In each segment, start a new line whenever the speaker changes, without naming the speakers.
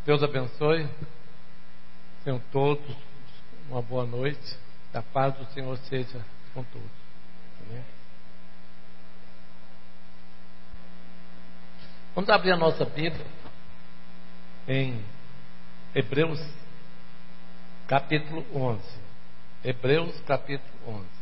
Deus abençoe. Tenham todos uma boa noite. A paz do Senhor seja com todos. Amém? Vamos abrir a nossa Bíblia em Hebreus capítulo 11. Hebreus capítulo 11.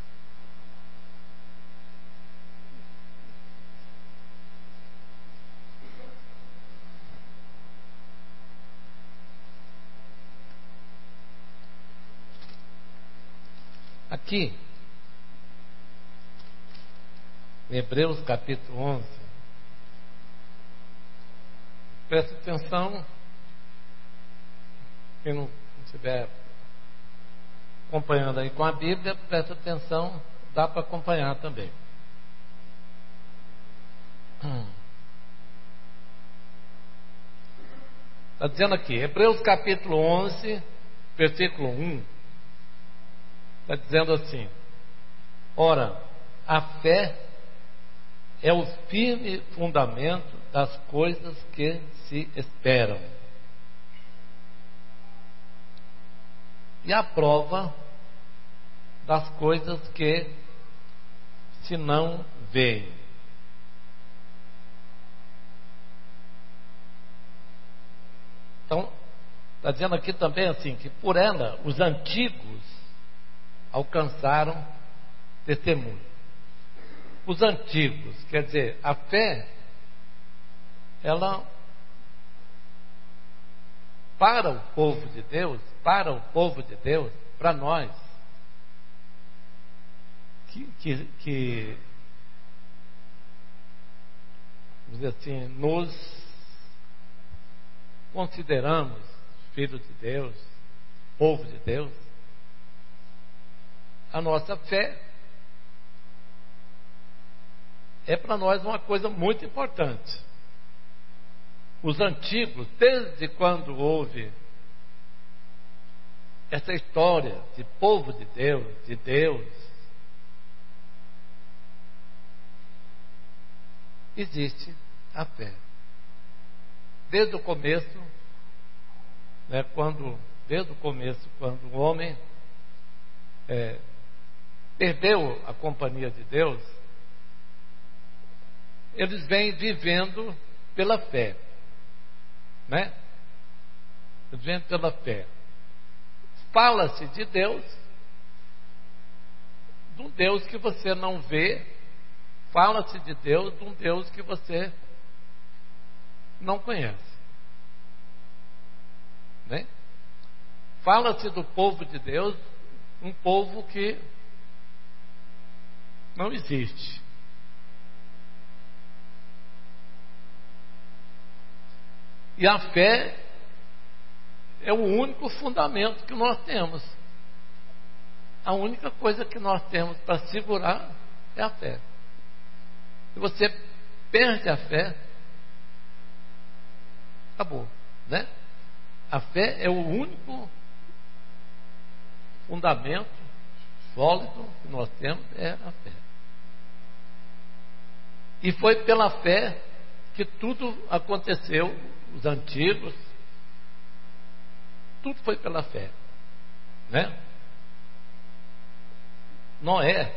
Aqui, em Hebreus capítulo 11, presta atenção, quem não estiver acompanhando aí com a Bíblia, presta atenção, dá para acompanhar também. Está dizendo aqui, Hebreus capítulo 11, versículo 1. Está dizendo assim: ora, a fé é o firme fundamento das coisas que se esperam e a prova das coisas que se não veem. Então, está dizendo aqui também assim, que por ela os antigos alcançaram testemunho. Os antigos, quer dizer, a fé, ela, para o povo de Deus, para nós, que vamos dizer assim, nos consideramos filhos de Deus, povo de Deus, a nossa fé é para nós uma coisa muito importante. Os antigos, desde quando houve essa história de povo de Deus, existe a fé. Desde o começo, quando o homem perdeu a companhia de Deus, eles vêm vivendo pela fé, Eles vêm pela fé. Fala-se de Deus, de um Deus que você não vê. Fala-se de Deus, de um Deus que você não conhece, Fala-se do povo de Deus, um povo que não existe. E a fé é o único fundamento que nós temos. A única coisa que nós temos para segurar é a fé. Se você perde a fé, acabou, A fé é o único fundamento sólido que nós temos, é a fé. E foi pela fé que tudo aconteceu, os antigos, tudo foi pela fé, Noé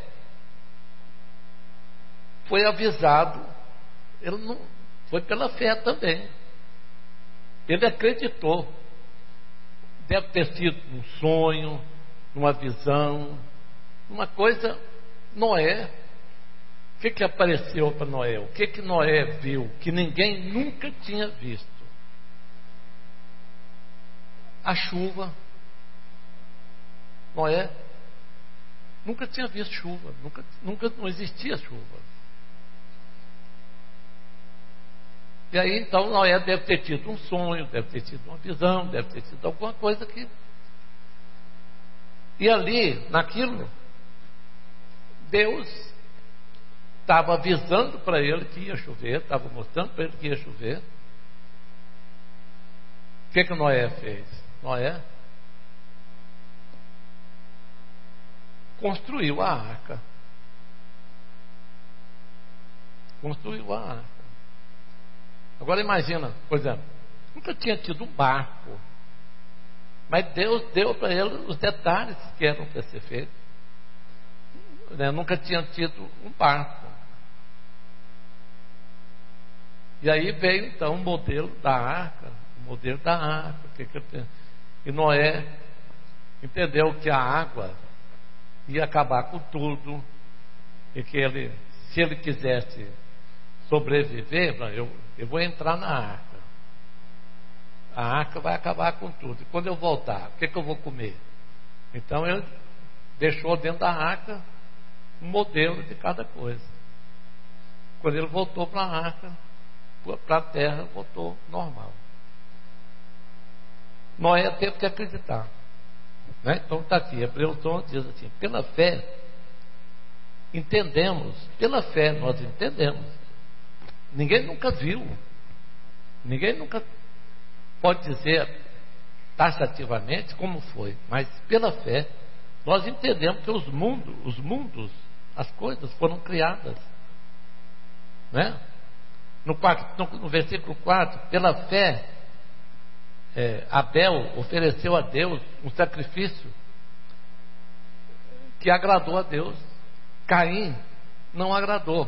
foi avisado, ele não foi pela fé também. Ele acreditou. Deve ter sido um sonho, numa visão, uma coisa. Noé, o que apareceu para Noé? O que Noé viu que ninguém nunca tinha visto? A chuva. Noé nunca tinha visto chuva, nunca não existia chuva. E aí então Noé deve ter tido um sonho, deve ter tido uma visão, deve ter tido alguma coisa que... E ali, naquilo, Deus estava avisando para ele que ia chover, estava mostrando para ele que ia chover. O que Noé fez? Noé construiu a arca. Agora imagina, por exemplo, nunca tinha tido um barco. Mas Deus deu para ele os detalhes que eram para ser feito. Nunca tinha tido um barco. E aí veio então o modelo da arca. E Noé entendeu que a água ia acabar com tudo. E que ele, se ele quisesse sobreviver, eu vou entrar na arca. A arca vai acabar com tudo. E quando eu voltar, o que eu vou comer? Então ele deixou dentro da arca um modelo de cada coisa. Quando ele voltou para a arca, para a terra, voltou normal. Noé teve que acreditar. Né? Então está aqui, Hebreus 11 diz assim: pela fé entendemos, pela fé nós entendemos. Ninguém nunca viu, ninguém nunca pode dizer taxativamente como foi, mas pela fé nós entendemos que os mundos, as coisas foram criadas, né? No versículo 4, pela fé Abel ofereceu a Deus um sacrifício que agradou a Deus. Caim não agradou,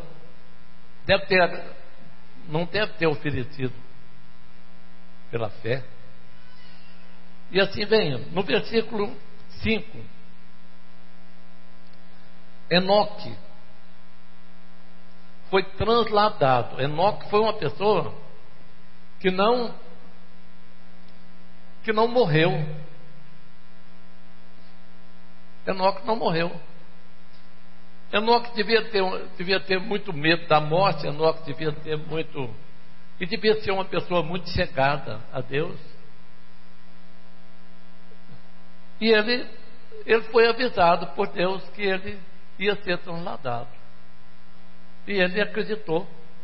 não deve ter oferecido pela fé. E assim vem, no versículo 5, Enoque foi transladado. Enoque foi uma pessoa que não morreu. Enoque não morreu. Enoque devia ter muito medo da morte. Enoque devia ter muito, e devia ser uma pessoa muito chegada a Deus. E ele foi avisado por Deus que ele ia ser transladado. E ele acreditou.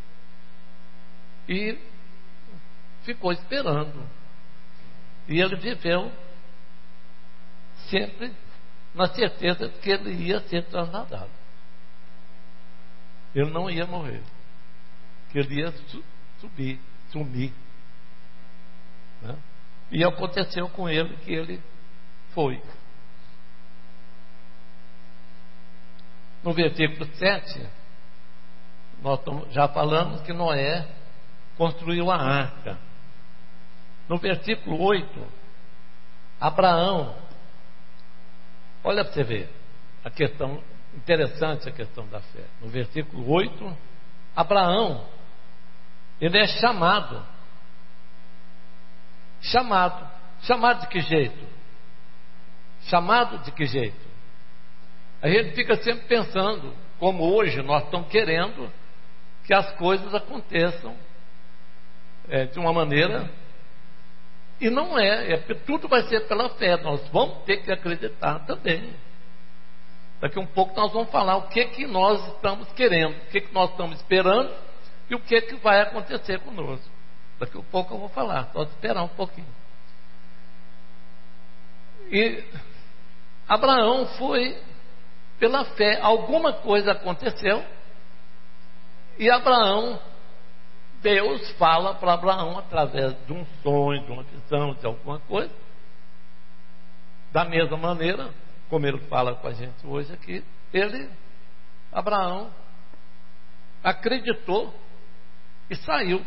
E ficou esperando. E ele viveu sempre na certeza de que ele ia ser transladado. Ele não ia morrer. Que ele ia sumir. Né? E aconteceu com ele que ele foi. No versículo 7, nós já falamos que Noé construiu a arca. No versículo 8, Abraão, olha para você ver a questão, interessante a questão da fé. No versículo 8, Abraão, ele é chamado de que jeito? Chamado de que jeito? A gente fica sempre pensando, como hoje nós estamos querendo que as coisas aconteçam de uma maneira, e não tudo vai ser pela fé. Nós vamos ter que acreditar também. Daqui um pouco nós vamos falar o que nós estamos querendo, o que nós estamos esperando e o que vai acontecer conosco. Daqui um pouco eu vou falar, pode esperar um pouquinho. E Abraão foi pela fé. Alguma coisa aconteceu e Deus fala para Abraão através de um sonho, de uma visão, de alguma coisa. Da mesma maneira como ele fala com a gente hoje aqui, Abraão acreditou e saiu,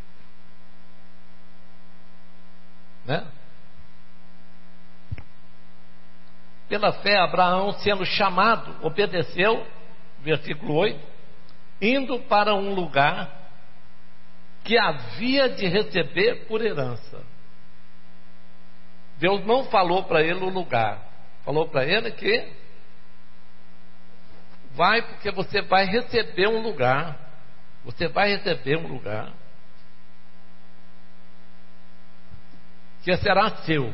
né? Pela fé, Abraão, sendo chamado, obedeceu, versículo 8, indo para um lugar que havia de receber por herança. Deus não falou para ele o lugar, falou para ele que vai, porque você vai receber um lugar, que será seu.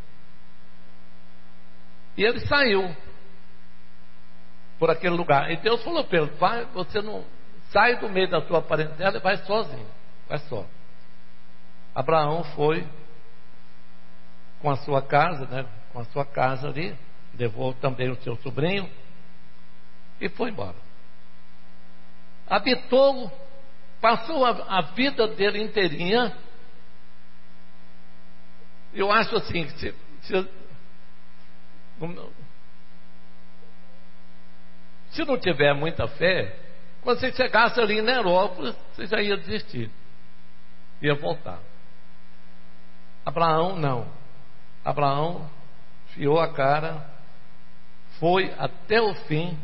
E ele saiu por aquele lugar. E Deus falou para ele: vai, você não sai do meio da sua parentela e vai sozinho, vai só. Abraão foi com a sua casa, né? Com a sua casa ali, levou também o seu sobrinho e foi embora. Habitou, passou a vida dele inteirinha eu acho assim, se não tiver muita fé, quando você chegasse ali em Nerópolis, você já ia desistir, ia voltar. Abraão não. Abraão fiou a cara, foi até o fim.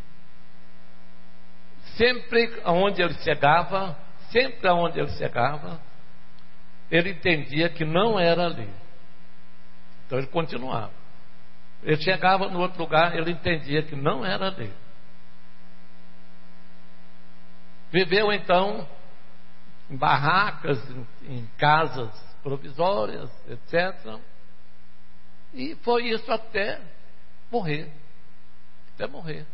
Sempre aonde ele chegava, ele entendia que não era ali. Então ele continuava. Ele chegava no outro lugar, ele entendia que não era ali. Viveu então em barracas, em casas provisórias, etc. E foi isso até morrer. Até morrer.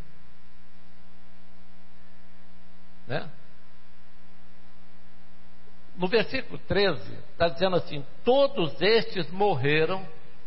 Né? No versículo 13 está dizendo assim: todos estes morreram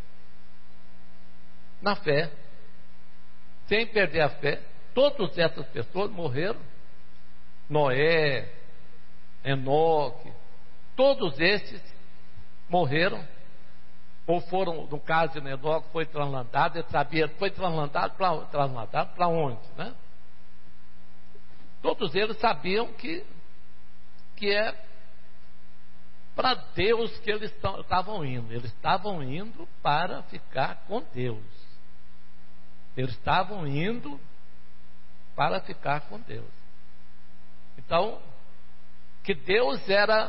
na fé, sem perder a fé. Todas essas pessoas morreram. Noé, Enoque, todos estes morreram, ou foram, no caso de Enoque, foi transladado. Ele sabia, foi transladado para onde, né? Todos eles sabiam que é para Deus que eles estavam indo. Eles estavam indo para ficar com Deus. Eles estavam indo para ficar com Deus. Então, que Deus era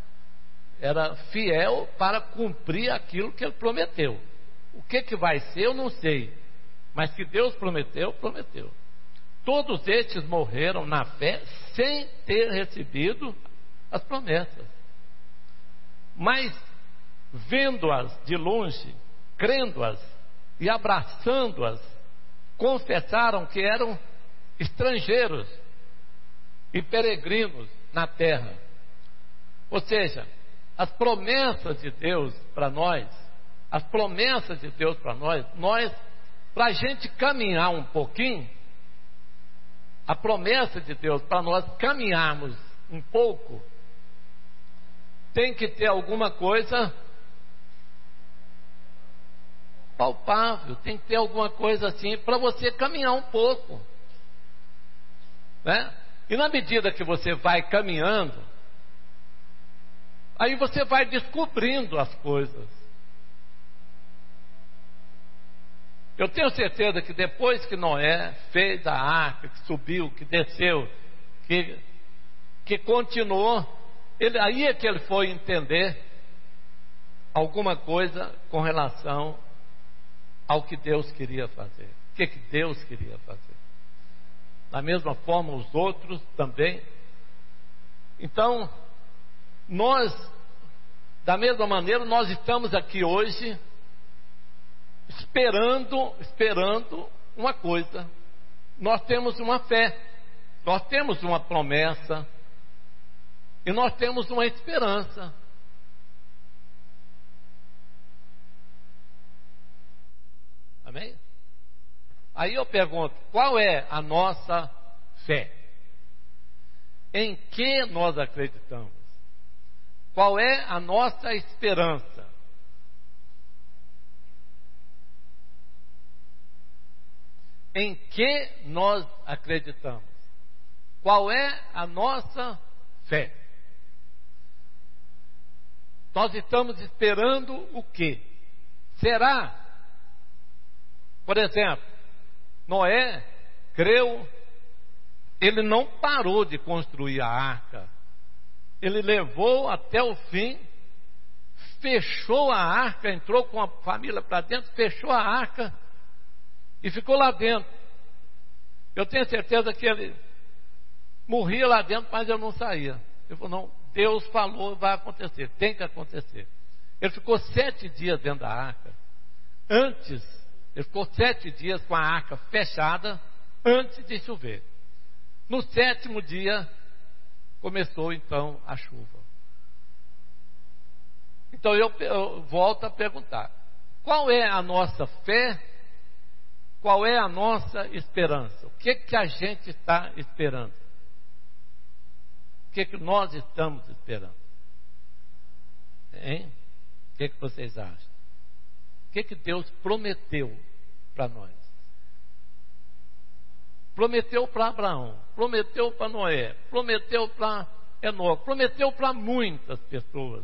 fiel para cumprir aquilo que Ele prometeu. O que vai ser, eu não sei. Mas que Deus prometeu, prometeu. Todos estes morreram na fé sem ter recebido as promessas. Mas, vendo-as de longe, crendo-as e abraçando-as, confessaram que eram estrangeiros e peregrinos na terra. Ou seja, as promessas de Deus para nós, para a gente caminhar um pouquinho, a promessa de Deus para nós caminharmos um pouco, tem que ter alguma coisa palpável, tem que ter alguma coisa assim para você caminhar um pouco, né? E na medida que você vai caminhando, aí você vai descobrindo as coisas. Eu tenho certeza que depois que Noé fez a arca, que subiu, que desceu, que continuou, aí é que ele foi entender alguma coisa com relação ao que Deus queria fazer. O que Deus queria fazer. Da mesma forma, os outros também. Então, da mesma maneira, nós estamos aqui hoje esperando uma coisa. Nós temos uma fé, nós temos uma promessa e nós temos uma esperança. Amém? Aí eu pergunto, qual é a nossa fé? Em que nós acreditamos? Qual é a nossa esperança? Em que nós acreditamos? Qual é a nossa fé? Nós estamos esperando o quê? Será, por exemplo, Noé creu, ele não parou de construir a arca, ele levou até o fim, fechou a arca, entrou com a família para dentro, fechou a arca e ficou lá dentro. Eu tenho certeza que ele morria lá dentro, mas eu não saía. Ele falou, não, Deus falou, vai acontecer, tem que acontecer. Ele ficou 7 dias dentro da arca. Ele ficou 7 dias com a arca fechada antes de chover. No 7º dia, começou então a chuva. Então eu volto a perguntar: qual é a nossa fé? Qual é a nossa esperança? O que a gente está esperando? O que nós estamos esperando? Hein? que vocês acham? O que Deus prometeu para nós? Prometeu para Abraão, prometeu para Noé, prometeu para Enoque, prometeu para muitas pessoas.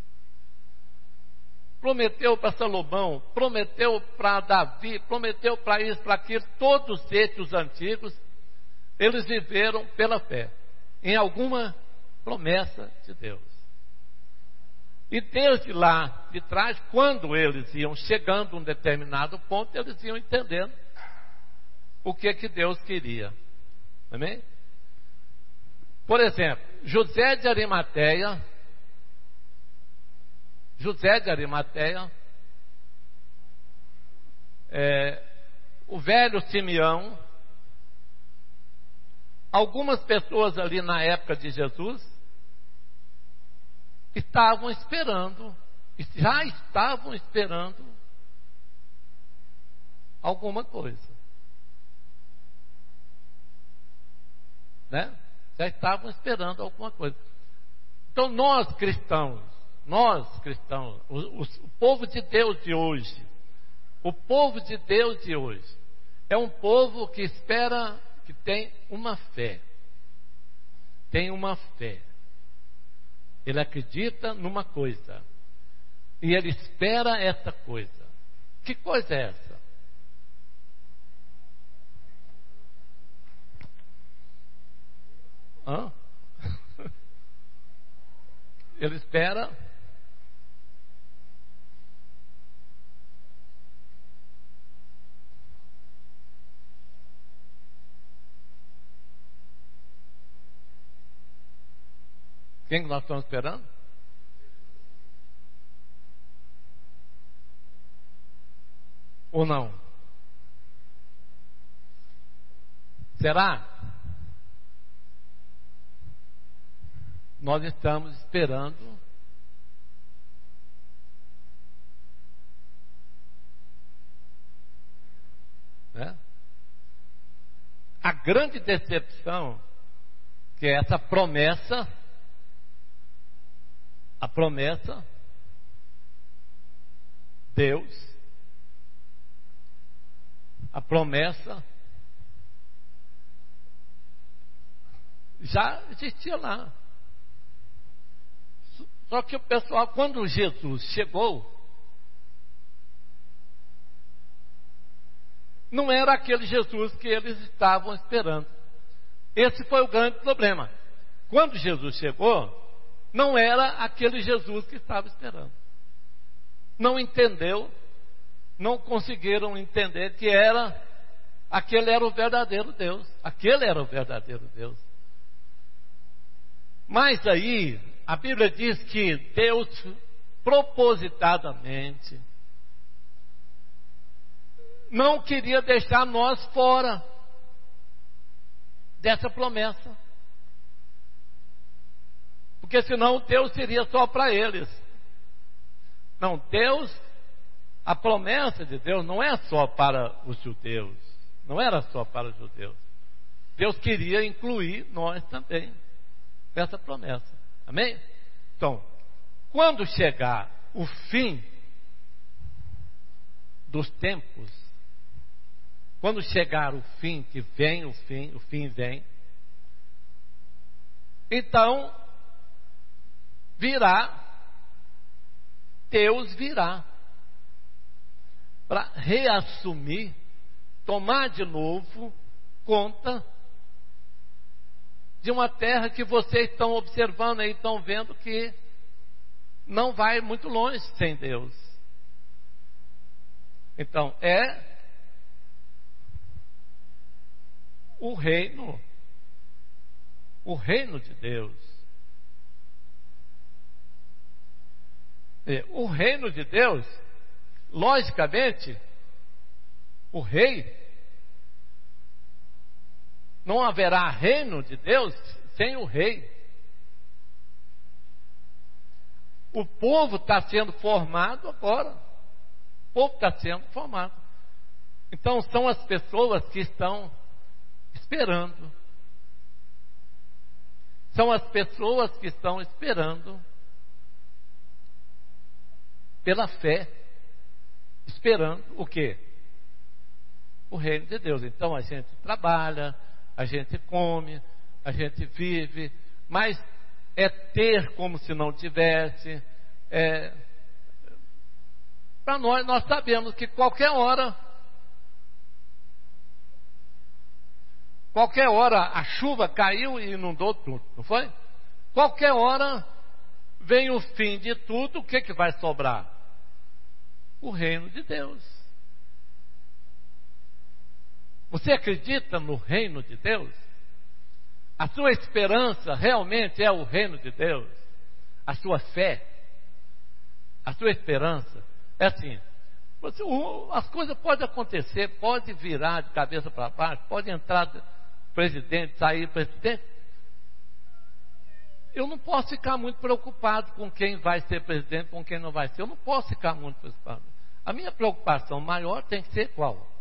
Prometeu para Salomão, prometeu para Davi, prometeu para isso, para aquilo. Todos esses, os antigos, eles viveram pela fé, em alguma promessa de Deus. E desde lá de trás, quando eles iam chegando a um determinado ponto, eles iam entendendo o que Deus queria. Amém? Por exemplo, José de Arimateia, o velho Simeão, algumas pessoas ali na época de Jesus estavam esperando, já estavam esperando alguma coisa, né? Já estavam esperando alguma coisa. Então nós cristãos, o povo de Deus de hoje, é um povo que espera, que tem uma fé. Ele acredita numa coisa e ele espera essa coisa. Que coisa é essa? Ele espera quem que nós estamos esperando? Ou não? Será? Nós estamos esperando né? A grande decepção que é essa promessa, Deus, a promessa já existia lá. Só que o pessoal, quando Jesus chegou, não era aquele Jesus que eles estavam esperando. Esse foi o grande problema. Quando Jesus chegou, não era aquele Jesus que estava esperando. Não entendeu, não conseguiram entender que aquele era o verdadeiro Deus. Aquele era o verdadeiro Deus. Mas aí, a Bíblia diz que Deus propositadamente não queria deixar nós fora dessa promessa. Porque senão Deus seria só para eles. Não, a promessa de Deus não é só para os judeus. Não era só para os judeus. Deus queria incluir nós também nessa promessa. Amém? Então, quando chegar o fim dos tempos, quando chegar o fim, que vem o fim vem, então Deus virá para reassumir, tomar de novo conta de uma terra que vocês estão observando aí, estão vendo que não vai muito longe sem Deus. Então, é o reino de Deus. O reino de Deus, logicamente, o rei, não haverá reino de Deus sem o rei. O povo está sendo formado agora. O povo está sendo formado. Então são as pessoas que estão esperando. São as pessoas que estão esperando pela fé, esperando o quê? O reino de Deus. Então a gente trabalha, a gente come, a gente vive, mas é ter como se não tivesse. Para nós sabemos que qualquer hora a chuva caiu e inundou tudo, não foi? Qualquer hora vem o fim de tudo, o que vai sobrar? O reino de Deus. Você acredita no reino de Deus? A sua esperança realmente é o reino de Deus? A sua fé? A sua esperança? É assim, as coisas podem acontecer, pode virar de cabeça para baixo, pode entrar presidente, sair presidente. Eu não posso ficar muito preocupado com quem vai ser presidente, com quem não vai ser. Eu não posso ficar muito preocupado. A minha preocupação maior tem que ser qual?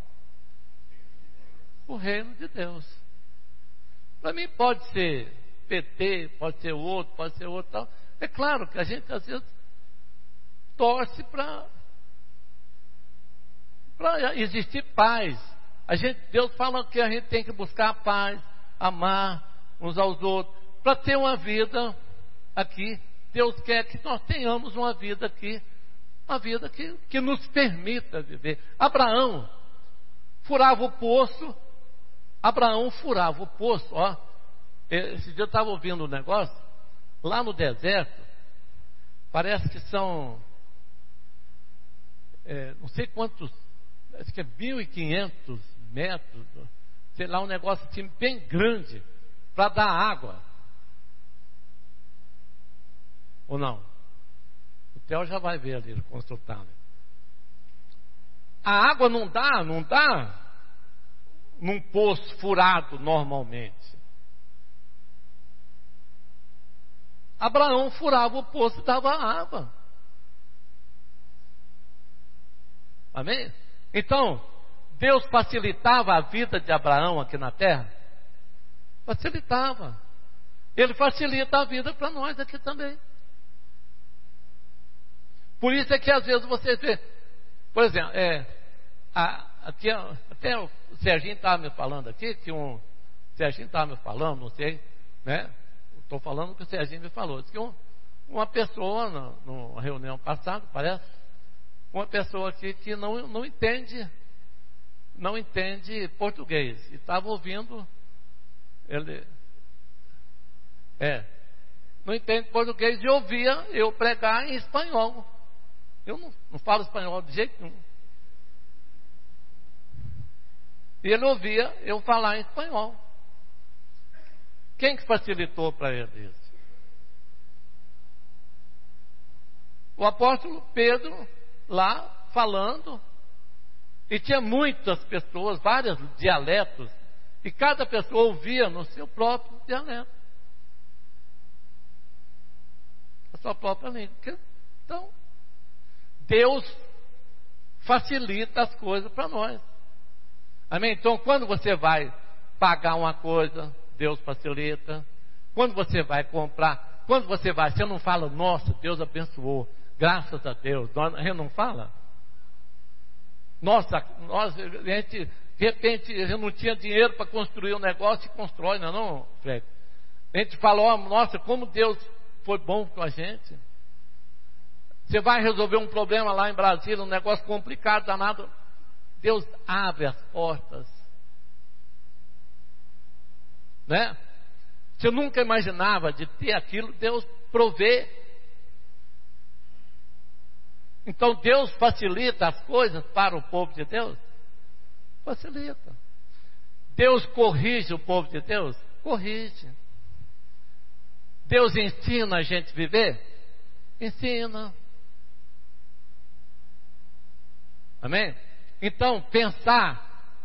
O reino de Deus. Para mim pode ser PT, pode ser outro, tal. É claro que a gente às vezes torce para existir paz. Deus fala que a gente tem que buscar a paz, amar uns aos outros, para ter uma vida aqui. Deus quer que nós tenhamos uma vida aqui, uma vida que nos permita viver. Abraão furava o poço. Ó. Esse dia eu estava ouvindo um negócio, lá no deserto, parece que são, não sei quantos, acho que é 1.500 metros, sei lá, um negócio assim bem grande, para dar água. Ou não? O Theo já vai ver ali, consultar. A água não dá num poço furado normalmente. Abraão furava o poço e dava água. Amém? Então, Deus facilitava a vida de Abraão aqui na terra? Facilitava. Ele facilita a vida para nós aqui também. Por isso é que às vezes você vê, por exemplo, aqui, até o Serginho estava me falando aqui, não sei, né? Estou falando o que o Serginho me falou. Diz que uma pessoa, numa reunião passada, parece, uma pessoa aqui que não entende português, e estava ouvindo, não entende português, e ouvia eu pregar em espanhol. Eu não falo espanhol de jeito nenhum. E ele ouvia eu falar em espanhol. Quem que facilitou para ele isso? O apóstolo Pedro lá falando, e tinha muitas pessoas, vários dialetos, e cada pessoa ouvia no seu próprio dialeto, a sua própria língua. Então, Deus facilita as coisas para nós. Amém? Então, quando você vai pagar uma coisa, Deus facilita. Quando você vai comprar, você não fala, nossa, Deus abençoou, graças a Deus. A gente não fala? Nossa, de repente, a gente não tinha dinheiro para construir um negócio e constrói, não, Fred? A gente fala, nossa, como Deus foi bom com a gente. Você vai resolver um problema lá em Brasília, um negócio complicado, danado. Deus abre as portas. Né? Você nunca imaginava de ter aquilo, Deus provê. Então Deus facilita as coisas para o povo de Deus? Facilita. Deus corrige o povo de Deus? Corrige. Deus ensina a gente a viver? Ensina. Amém? Então, pensar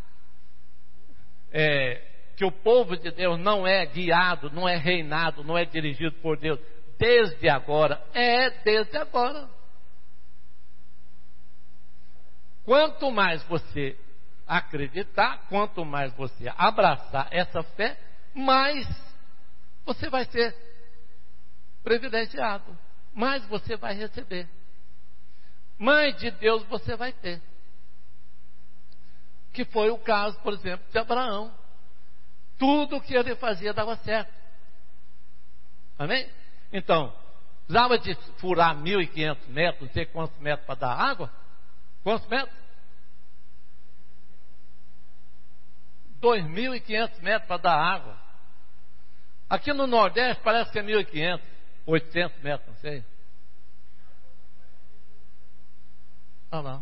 que o povo de Deus não é guiado, não é reinado, não é dirigido por Deus desde agora, desde agora. Quanto mais você acreditar, quanto mais você abraçar essa fé, mais você vai ser privilegiado, mais você vai receber. Mãe de Deus você vai ter. Que foi o caso, por exemplo, de Abraão. Tudo que ele fazia dava certo. Amém? Então, precisava de furar 1.500 metros, não sei quantos metros para dar água? Quantos metros? 2.500 metros para dar água. Aqui no Nordeste parece que é 1.500, 800 metros, não sei. Olha lá.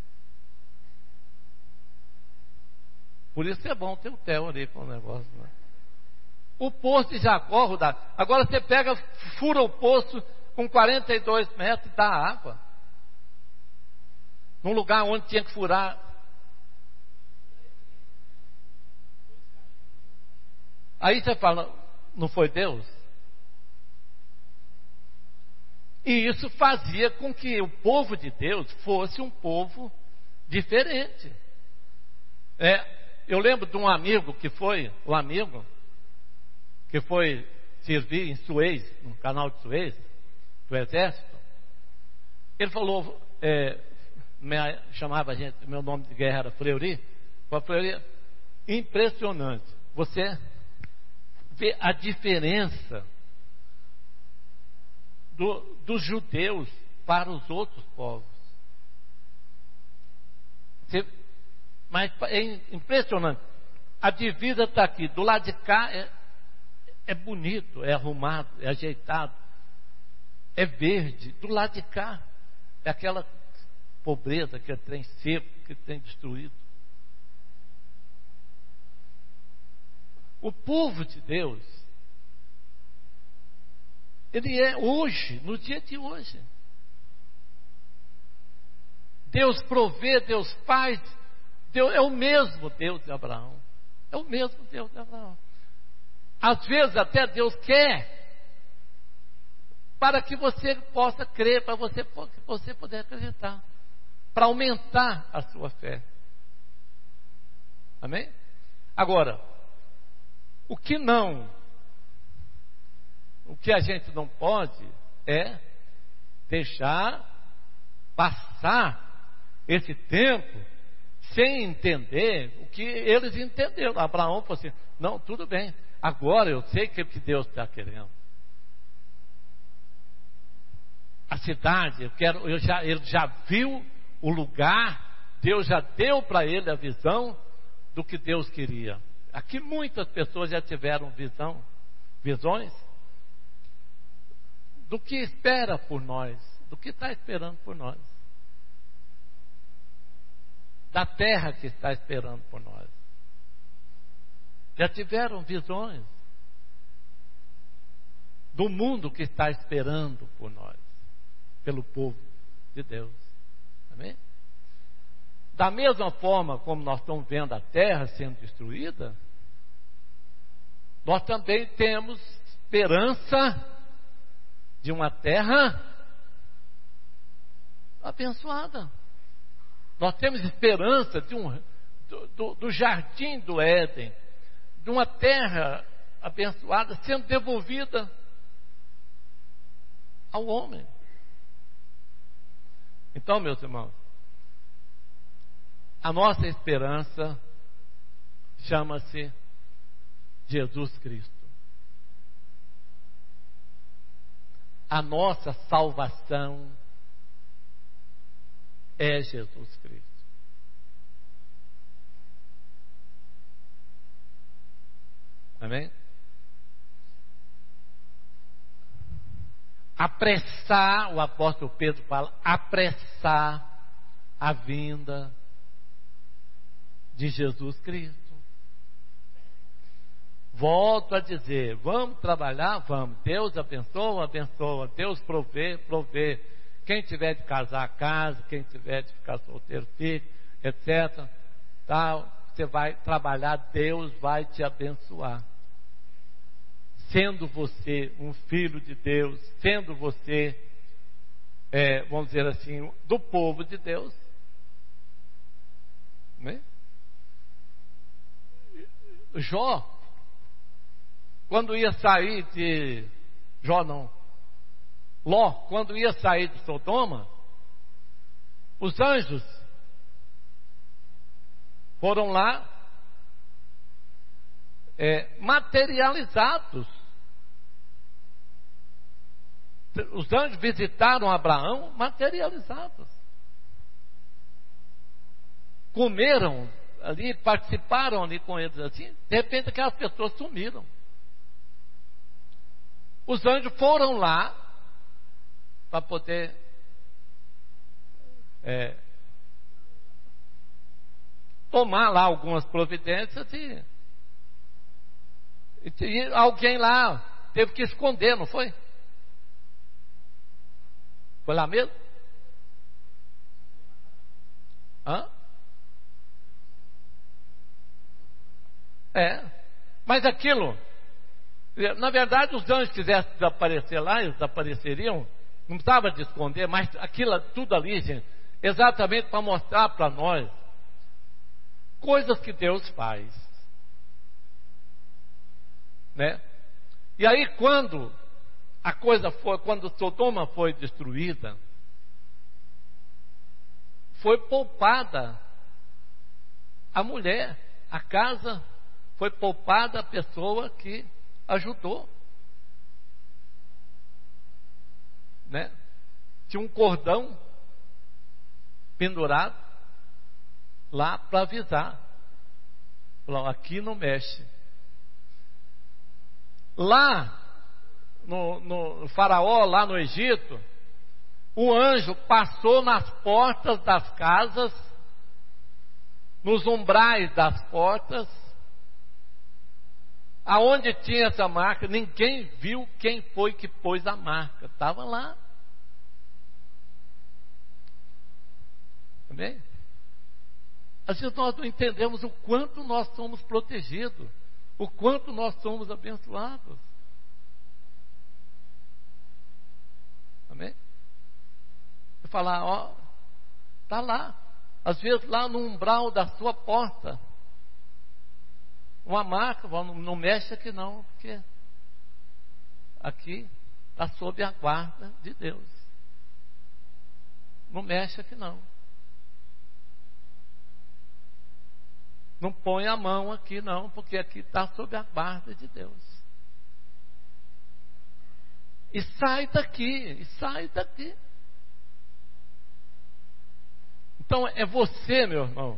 Por isso é bom ter o Theo ali com o negócio, né? O poço de Jacó, Rudá. Agora você pega, fura o poço com 42 metros e dá água. Num lugar onde tinha que furar. Aí você fala, não foi Deus? E isso fazia com que o povo de Deus fosse um povo diferente. Eu lembro de um amigo que foi servir em Suez, no canal de Suez, do exército. Ele falou, chamava a gente, meu nome de guerra era Fleury. Fleury, impressionante. Você vê a diferença dos judeus para os outros povos. Mas é impressionante. A divisa está aqui. Do lado de cá é bonito, é arrumado, é ajeitado, é verde. Do lado de cá é aquela pobreza, aquele trem seco, que tem destruído. O povo de Deus, ele é hoje, no dia de hoje. Deus provê, Deus faz. Deus é o mesmo Deus de Abraão. É o mesmo Deus de Abraão. Às vezes até Deus quer para que você possa crer, para você poder acreditar, para aumentar a sua fé. Amém? Agora, o que a gente não pode é deixar passar esse tempo sem entender o que eles entenderam. Abraão falou assim, não, tudo bem, agora eu sei o que Deus está querendo. A cidade, ele já viu o lugar, Deus já deu para ele a visão do que Deus queria. Aqui muitas pessoas já tiveram visões do que espera por nós, do que está esperando por nós, da terra que está esperando por nós. Já tiveram visões do mundo que está esperando por nós, pelo povo de Deus. Amém? Da mesma forma como nós estamos vendo a terra sendo destruída, nós também temos esperança de uma terra abençoada. Nós temos esperança do jardim do Éden, de uma terra abençoada sendo devolvida ao homem. Então, meus irmãos, a nossa esperança chama-se Jesus Cristo. A nossa salvação é Jesus Cristo. Amém? Apressar, o apóstolo Pedro fala, apressar a vinda de Jesus Cristo. Volto a dizer, vamos trabalhar? Vamos. Deus abençoa, abençoa. Deus provê, provê. Quem tiver de casar, casa. Quem tiver de ficar solteiro, fique, etc. Tal. Você vai trabalhar, Deus vai te abençoar. Sendo você um filho de Deus, sendo você, vamos dizer assim, do povo de Deus. Né? Jó, quando ia sair de... Jó não. Ló, quando ia sair de Sodoma, Os anjos foram lá materializados. Os anjos visitaram Abraão materializados. Comeram ali, participaram ali com eles assim. De repente aquelas pessoas sumiram. Os anjos foram lá para poder tomar lá algumas providências e alguém lá teve que esconder, não foi? Foi lá mesmo? Hã? Mas aquilo, na verdade, os anjos quisessem desaparecer lá, eles desapareceriam, não precisava de esconder, mas aquilo tudo ali, gente, exatamente para mostrar para nós coisas que Deus faz, né? E aí quando quando Sodoma foi destruída, foi poupada a mulher, a casa, foi poupada a pessoa que ajudou, né? Tinha um cordão pendurado lá para avisar, falou, aqui não mexe. Lá no faraó, lá no Egito, o anjo passou nas portas das casas, nos umbrais das portas, aonde tinha essa marca, ninguém viu quem foi que pôs a marca, estava lá. Amém? Às vezes nós não entendemos o quanto nós somos protegidos, o quanto nós somos abençoados. Amém? Eu falar, ó, está lá, às vezes lá no umbral da sua porta, uma marca, não mexe aqui não, porque aqui está sob a guarda de Deus. Não mexe aqui não. Não põe a mão aqui não, porque aqui está sob a guarda de Deus. E sai daqui. Então é você, meu irmão,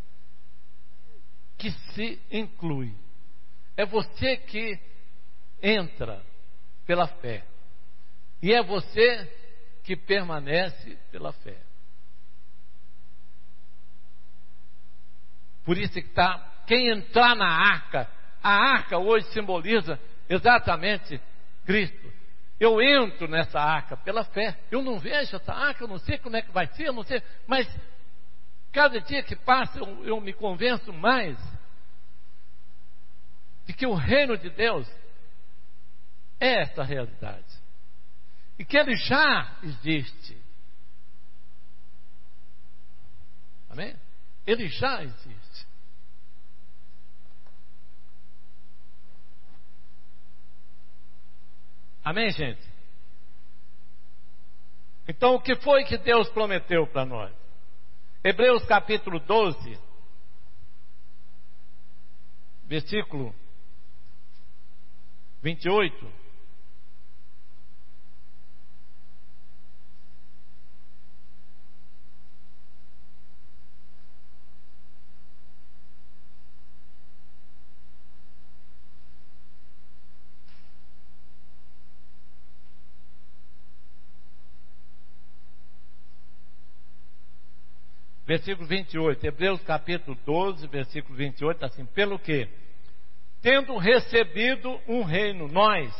que se inclui. É você que entra pela fé. E é você que permanece pela fé. Por isso que quem entrar na arca, a arca hoje simboliza exatamente Cristo. Eu entro nessa arca pela fé. Eu não vejo essa arca, eu não sei como é que vai ser, eu não sei, mas cada dia que passa eu me convenço mais de que o reino de Deus é essa realidade. E que ele já existe. Amém? Ele já existe. Amém, gente? Então, o que foi que Deus prometeu para nós? Hebreus capítulo 12, versículo 28. Versículo 28, Hebreus capítulo 12, versículo 28, assim, pelo que, tendo recebido um reino, nós,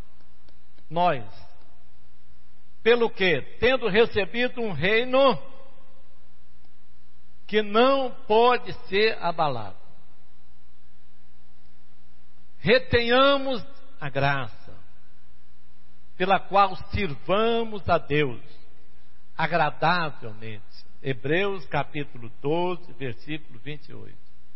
pelo que, tendo recebido um reino que não pode ser abalado, retenhamos a graça, pela qual sirvamos a Deus, agradavelmente. Hebreus capítulo 12, versículo 28.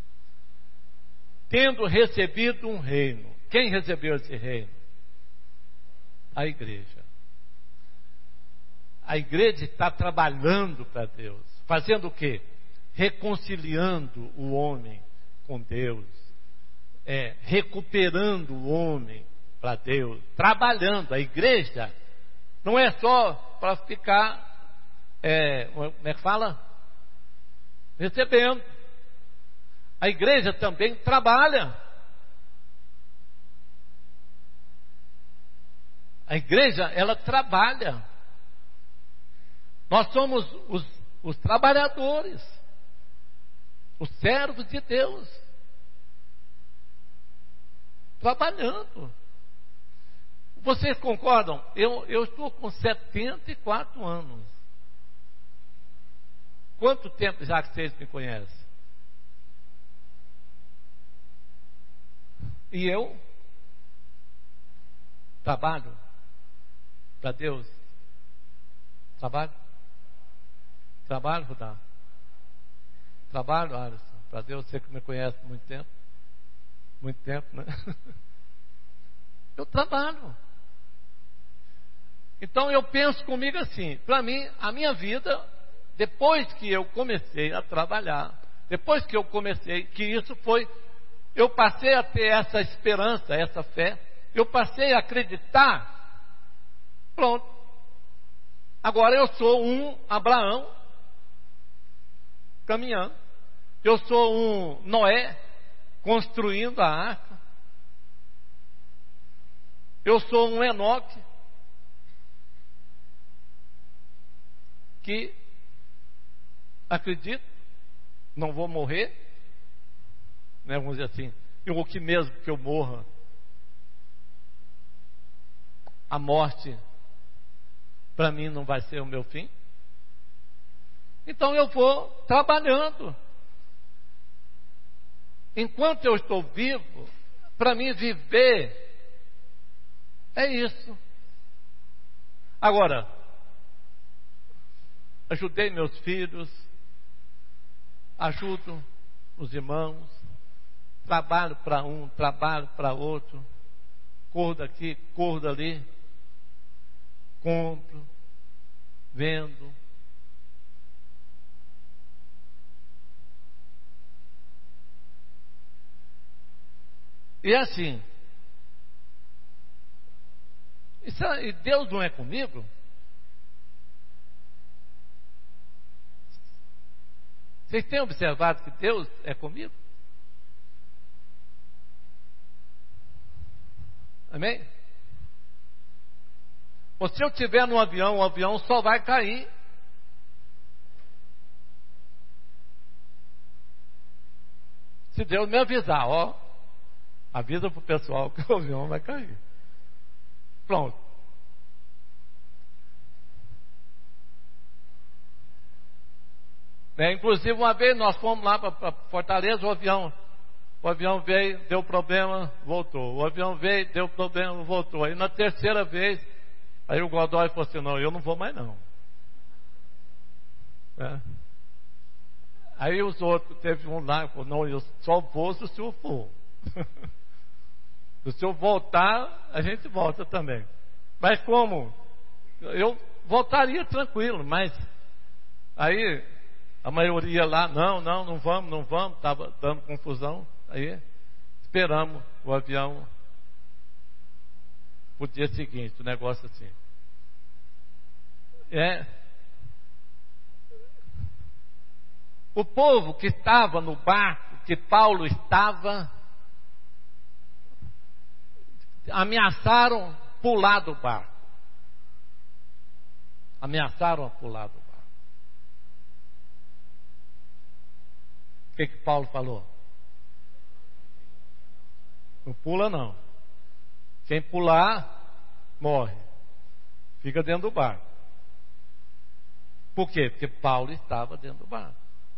Tendo recebido um reino. Quem recebeu esse reino? A igreja. a igreja está trabalhando para Deus. Fazendo o quê? Reconciliando o homem com Deus. Recuperando o homem para Deus. Trabalhando. A igreja não é só para ficar, como é que fala? Recebendo. A igreja também trabalha. A igreja, ela trabalha. Nós somos os trabalhadores, os servos de Deus, trabalhando. Vocês concordam? Eu estou com 74 anos. Quanto tempo já que vocês me conhecem? E eu trabalho para Deus. Trabalho, Rudá. Trabalho, Alisson, para Deus. Você que me conhece há muito tempo. Muito tempo, né? Eu trabalho. Então eu penso comigo assim, para mim, a minha vida, depois que eu comecei a trabalhar, depois que eu comecei, que isso foi, eu passei a ter essa esperança, essa fé, eu passei a acreditar, pronto. Agora eu sou um Abraão, caminhando. Eu sou um Noé, construindo a arca. Eu sou um Enoque, que acredito, não vou morrer, né, vamos dizer assim, ou que mesmo que eu morra, a morte para mim não vai ser o meu fim. Então eu vou trabalhando. Enquanto eu estou vivo, para mim viver é isso. Agora, ajudei meus filhos, ajudo os irmãos, trabalho para um, trabalho para outro, corro daqui, corro dali, compro, vendo. E assim, e Deus não é comigo? Vocês têm observado que Deus é comigo? Amém? Ou se eu estiver no avião, o avião só vai cair. Se Deus me avisar, avisa para o pessoal que o avião vai cair. Pronto. Inclusive uma vez nós fomos lá para Fortaleza, o avião veio, deu problema, voltou. O avião veio, deu problema, voltou. Aí na terceira vez, aí o Godoy falou assim, não, eu não vou mais não. Aí os outros, teve um lá, falou, não, eu só vou se o senhor for. Se o senhor voltar, a gente volta também. Mas como? Eu voltaria tranquilo, mas aí a maioria lá, não vamos, estava dando confusão. Aí esperamos o avião o dia seguinte, o negócio assim. O povo que estava no barco, que Paulo estava, ameaçaram pular do barco. Ameaçaram a pular do barco. O que Paulo falou? Não pula não. Quem pular, morre. Fica dentro do barco. Por quê? Porque Paulo estava dentro do barco.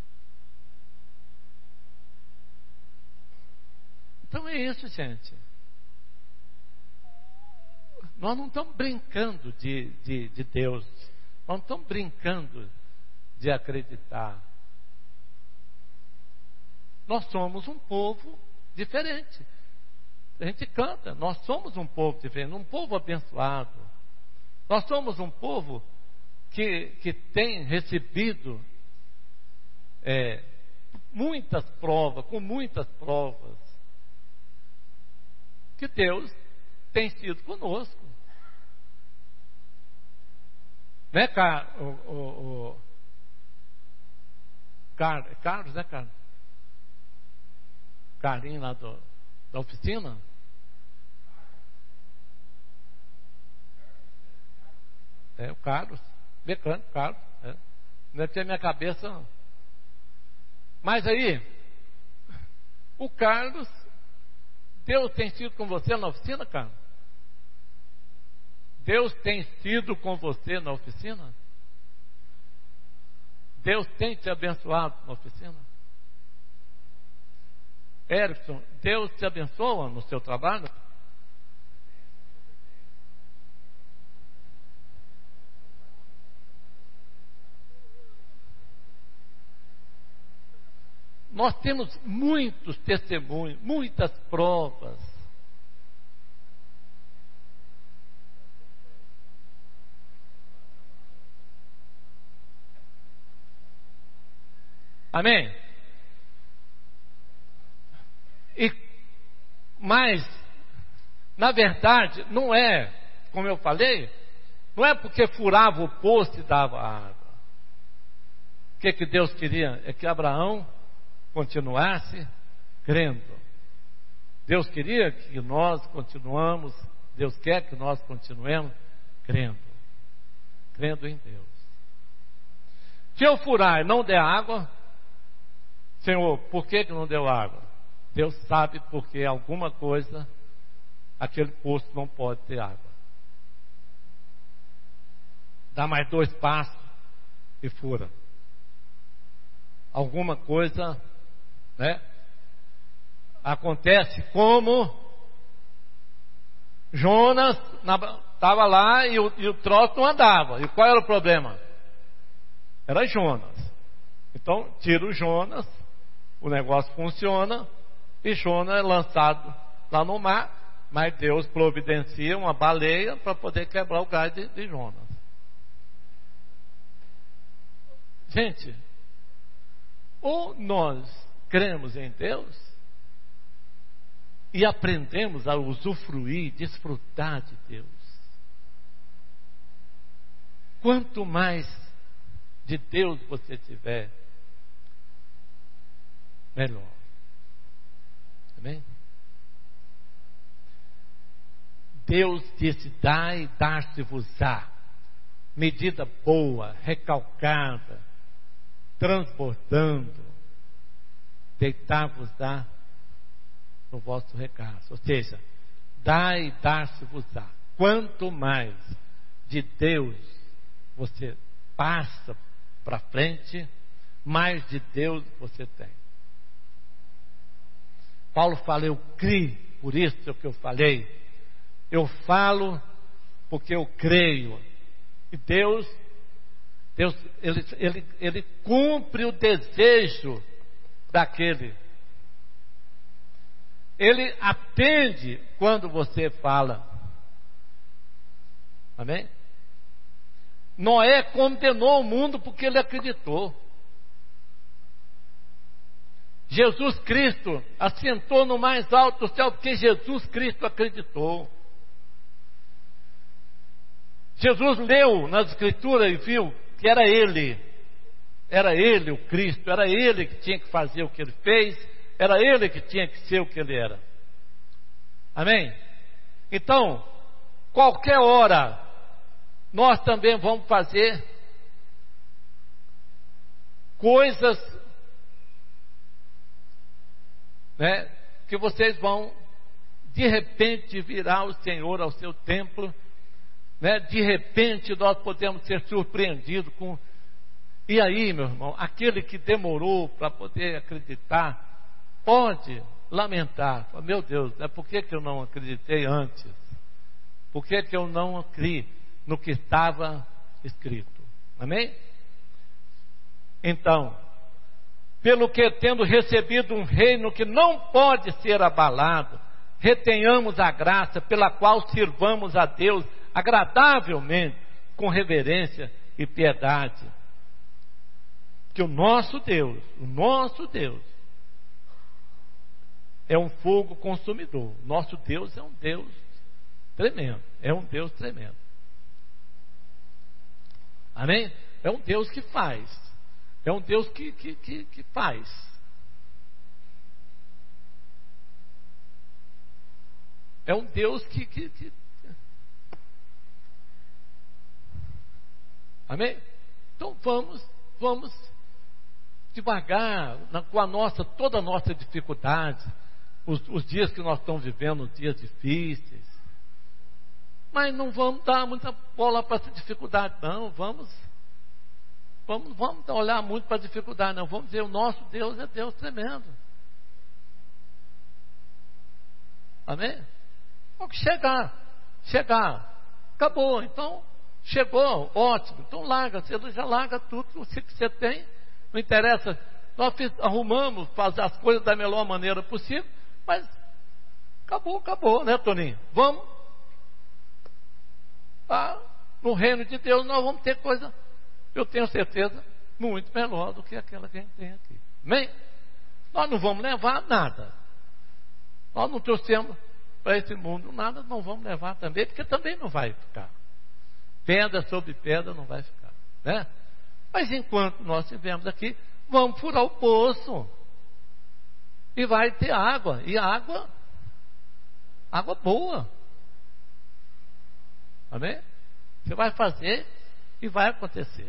Então é isso, gente. Nós não estamos brincando de Deus. Nós não estamos brincando de acreditar. Nós somos um povo diferente. A gente canta, nós somos um povo diferente, um povo abençoado. Nós somos um povo que tem recebido muitas provas, com muitas provas, que Deus tem sido conosco. Né, Carlos, né, Carlos? Carlinho lá da oficina? O Carlos, mecânico, Carlos. Não tinha minha cabeça. Mas aí, o Carlos, Deus tem sido com você na oficina, Carlos? Deus tem sido com você na oficina? Deus tem te abençoado na oficina? Erickson, Deus te abençoa no seu trabalho? Nós temos muitos testemunhos, muitas provas. Amém? Mas, na verdade, não é, como eu falei, não é porque furava o poço e dava água. O que Deus queria? É que Abraão continuasse crendo. Deus queria que nós continuamos, Deus quer que nós continuemos crendo em Deus. Se eu furar e não der água, Senhor, por que não deu água? Deus sabe porque alguma coisa, aquele poço não pode ter água. Dá mais 2 passos e fura. Alguma coisa, né? Acontece como Jonas estava lá e o troço não andava. E qual era o problema? Era Jonas. Então tira o Jonas, o negócio funciona e Jonas é lançado lá no mar, mas Deus providencia uma baleia para poder quebrar o gás de Jonas. Gente, ou nós cremos em Deus e aprendemos a usufruir, desfrutar de Deus. Quanto mais de Deus você tiver, melhor. Amém? Deus disse: dai e dar-se-vos-á. Medida boa, recalcada, transbordando, deitar-vos-á no vosso regaço. Ou seja, dai e dar-se-vos-á. Quanto mais de Deus você passa para frente, mais de Deus você tem. Paulo fala: eu criei, por isso é o que eu falei. Eu falo porque eu creio. E Deus ele cumpre o desejo daquele. Ele atende quando você fala. Amém? Noé condenou o mundo porque ele acreditou. Jesus Cristo assentou no mais alto do céu porque Jesus Cristo acreditou. Jesus leu nas Escrituras e viu que era Ele o Cristo, era Ele que tinha que fazer o que Ele fez, era Ele que tinha que ser o que Ele era. Amém? Então, qualquer hora, nós também vamos fazer coisas, né, que vocês vão de repente virar o Senhor ao seu templo, né? De repente nós podemos ser surpreendidos com... E aí, meu irmão, aquele que demorou para poder acreditar pode lamentar: meu Deus, né, por que eu não acreditei antes? Por que eu não criei no que estava escrito? Amém? Então, pelo que, tendo recebido um reino que não pode ser abalado, retenhamos a graça pela qual sirvamos a Deus agradavelmente, com reverência e piedade. Que o nosso Deus é um fogo consumidor. Nosso Deus é um Deus tremendo. É um Deus tremendo. Amém? É um Deus que faz. É um Deus que faz. É um Deus que... Amém? Então vamos devagar com toda a nossa dificuldade, os dias que nós estamos vivendo, os dias difíceis. Mas não vamos dar muita bola para essa dificuldade, não. Vamos olhar muito para a dificuldade, não. Vamos dizer, o nosso Deus é Deus tremendo. Amém? Chegar. Acabou. Então, chegou, ótimo. Então larga, você já larga tudo que você tem. Não interessa. Nós arrumamos fazer as coisas da melhor maneira possível, mas acabou, né, Toninho? Vamos. No reino de Deus nós vamos ter coisa, eu tenho certeza, muito melhor do que aquela que a gente tem aqui. Amém? Nós não vamos levar nada. Nós não trouxemos para esse mundo nada, não vamos levar também, porque também não vai ficar. Pedra sobre pedra não vai ficar, né? Mas enquanto nós estivermos aqui, vamos furar o poço. E vai ter água. E água boa. Amém? Você vai fazer e vai acontecer.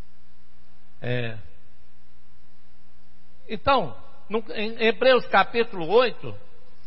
Então, em Hebreus capítulo 8,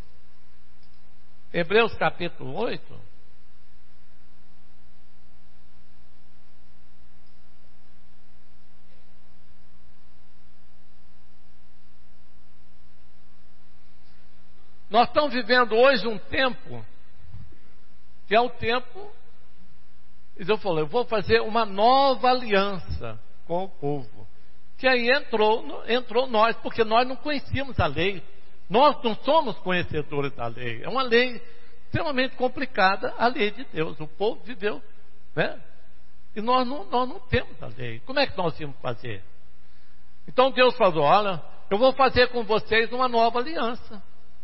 nós estamos vivendo hoje um tempo que é o tempo, e Deus falou, eu vou fazer uma nova aliança com o povo. Que aí entrou nós, porque nós não conhecíamos a lei. Nós não somos conhecedores da lei. É uma lei extremamente complicada, a lei de Deus. O povo viveu, né? E nós não temos a lei. Como é que nós íamos fazer? Então Deus falou, olha, eu vou fazer com vocês uma nova aliança.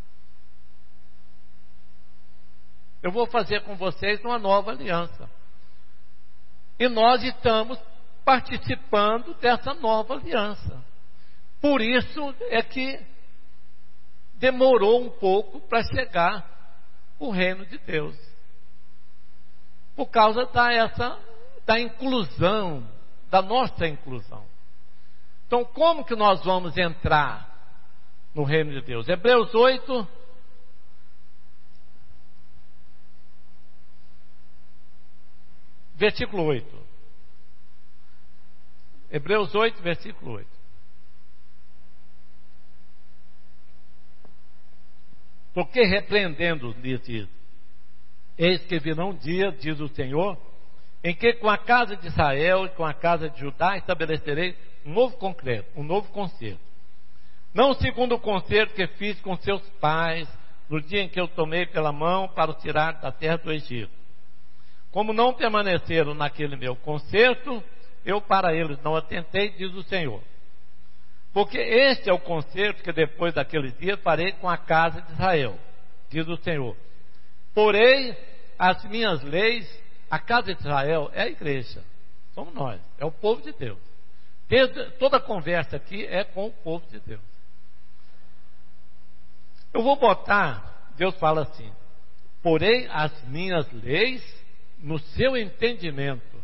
Eu vou fazer com vocês uma nova aliança. E nós estamos participando dessa nova aliança. Por isso é que demorou um pouco para chegar o reino de Deus. Por causa da inclusão, da nossa inclusão. Então, como que nós vamos entrar no reino de Deus? Hebreus 8... versículo 8. Hebreus 8, versículo 8. Porque repreendendo, diz, eis que virá um dia, diz o Senhor, em que com a casa de Israel e com a casa de Judá estabelecerei um novo concerto. Não segundo o concerto que fiz com seus pais, no dia em que eu tomei pela mão para os tirar da terra do Egito. Como não permaneceram naquele meu concerto, eu para eles não atentei, diz o Senhor. Porque este é o concerto que depois daqueles dias farei com a casa de Israel, diz o Senhor. Porém, as minhas leis, a casa de Israel é a igreja, somos nós, é o povo de Deus. Toda a conversa aqui é com o povo de Deus. Eu vou botar, Deus fala assim, porém as minhas leis, no seu entendimento,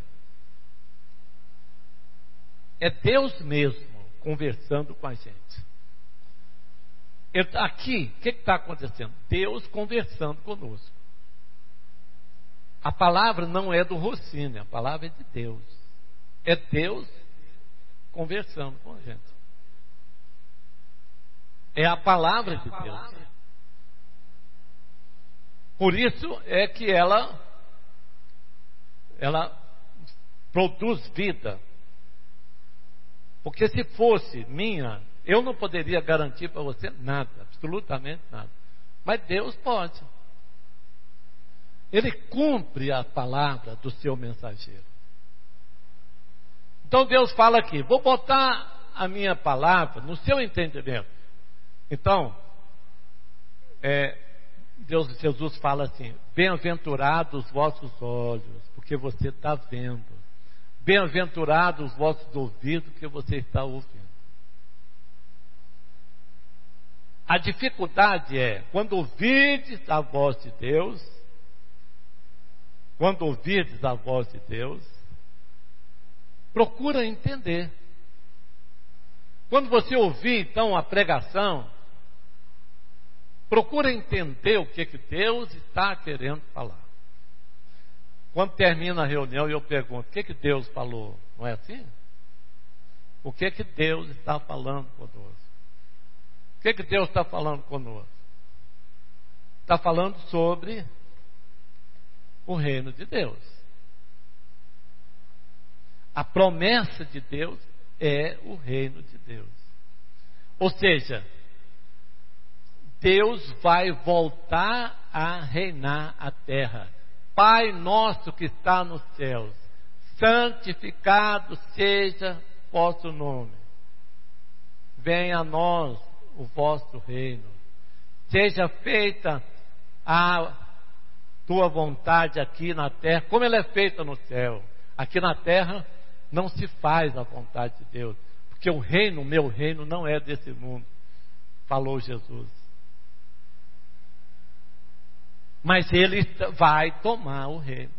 é Deus mesmo conversando com a gente. Aqui, o que está acontecendo? Deus conversando conosco. A palavra não é do Rossini, a palavra é de Deus. É Deus conversando com a gente. É a palavra de Deus. Por isso é que ela produz vida. Porque se fosse minha, eu não poderia garantir para você nada, absolutamente nada. Mas Deus pode. Ele cumpre a palavra do seu mensageiro. Então Deus fala aqui: vou botar a minha palavra no seu entendimento. Então, Jesus fala assim: bem-aventurados os vossos olhos, porque você está vendo. Bem-aventurados os vossos ouvidos, porque você está ouvindo. A dificuldade é, quando ouvirdes a voz de Deus, procura entender. Quando você ouvir, então, a pregação, procura entender o que Deus está querendo falar. Quando termina a reunião, eu pergunto: o que Deus falou? Não é assim? O que Deus está falando conosco? O que Deus está falando conosco? Está falando sobre o reino de Deus. A promessa de Deus é o reino de Deus. Ou seja, Deus vai voltar a reinar a terra. Pai nosso que está nos céus, santificado seja vosso nome. Venha a nós o vosso reino. Seja feita a tua vontade aqui na terra, como ela é feita no céu. Aqui na terra não se faz a vontade de Deus, porque o meu reino não é desse mundo, falou Jesus. Mas Ele vai tomar o reino.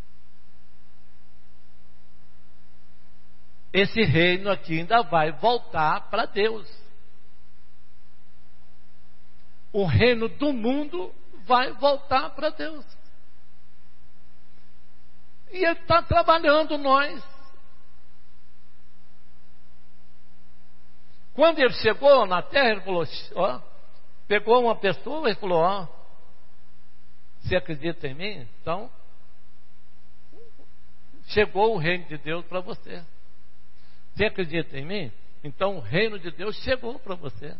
Esse reino aqui ainda vai voltar para Deus. O reino do mundo vai voltar para Deus. E Ele está trabalhando nós. Quando Ele chegou na terra, Ele falou, pegou uma pessoa e falou: você acredita em mim? Então, chegou o reino de Deus para você. Você acredita em mim? Então o reino de Deus chegou para você.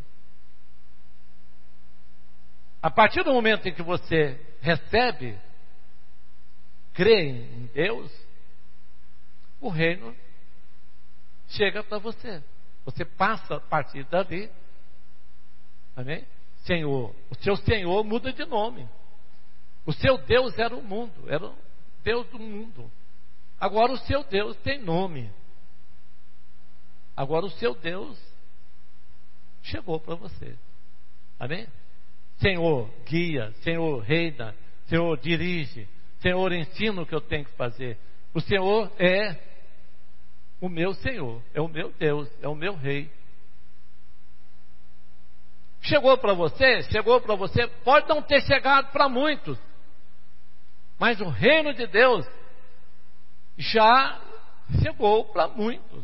A partir do momento em que você recebe, crê em Deus, o reino chega para você. Você passa a partir dali. Amém? Senhor. O seu Senhor muda de nome. O seu Deus era o mundo, era o Deus do mundo. Agora o seu Deus tem nome. Agora o seu Deus chegou para você. Amém? Senhor, guia. Senhor, reina. Senhor, dirige. Senhor, ensina o que eu tenho que fazer. O Senhor é o meu Senhor, é o meu Deus, é o meu Rei. Chegou para você, pode não ter chegado para muitos, mas o reino de Deus já chegou para muitos.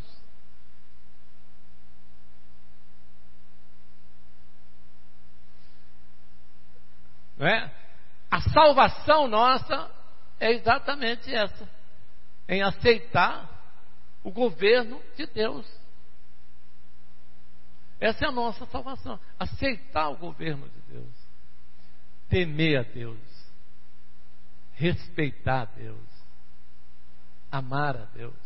Não é? A salvação nossa é exatamente essa, em aceitar o governo de Deus. Essa é a nossa salvação, aceitar o governo de Deus, temer a Deus, respeitar a Deus, amar a Deus.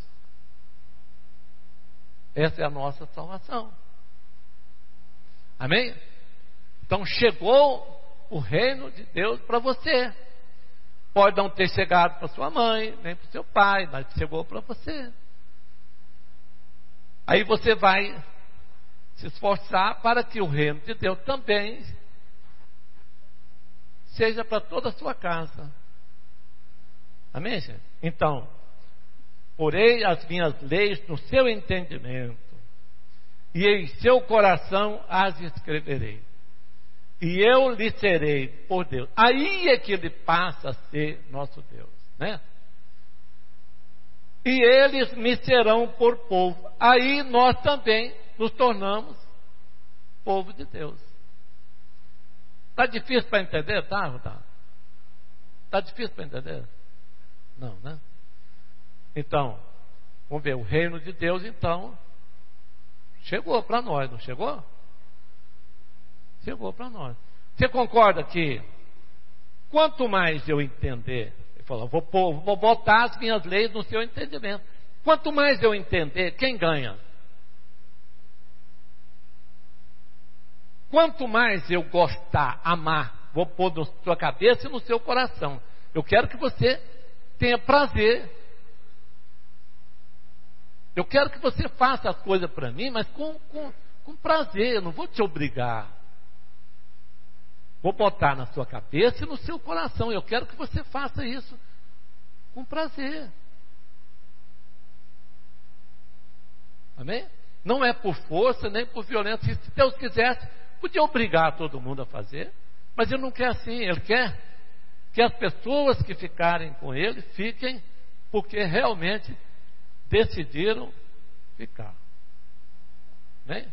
Essa é a nossa salvação. Amém? Então chegou o reino de Deus para você. Pode não ter chegado para sua mãe, nem para o seu pai, mas chegou para você. Aí você vai se esforçar para que o reino de Deus também seja para toda a sua casa. Amém, gente? Então, porei as minhas leis no seu entendimento, e em seu coração as escreverei, e eu lhe serei por Deus. Aí é que Ele passa a ser nosso Deus, né? E eles me serão por povo. Aí nós também nos tornamos povo de Deus. Está difícil para entender? Tá? Está difícil para entender? Não, né? Então, vamos ver, o reino de Deus então chegou para nós, não chegou? Chegou para nós. Você concorda que quanto mais eu entender, ele falou, vou botar as minhas leis no seu entendimento. Quanto mais eu entender, quem ganha? Quanto mais eu gostar, amar, vou pôr na sua cabeça e no seu coração. Eu quero que você tenha prazer. Eu quero que você faça as coisas para mim, mas com prazer. Eu não vou te obrigar. Vou botar na sua cabeça e no seu coração. Eu quero que você faça isso com prazer. Amém? Não é por força, nem por violência. Se Deus quisesse, podia obrigar todo mundo a fazer. Mas Ele não quer assim. Ele quer que as pessoas que ficarem com Ele, fiquem porque realmente decidiram ficar. Amém?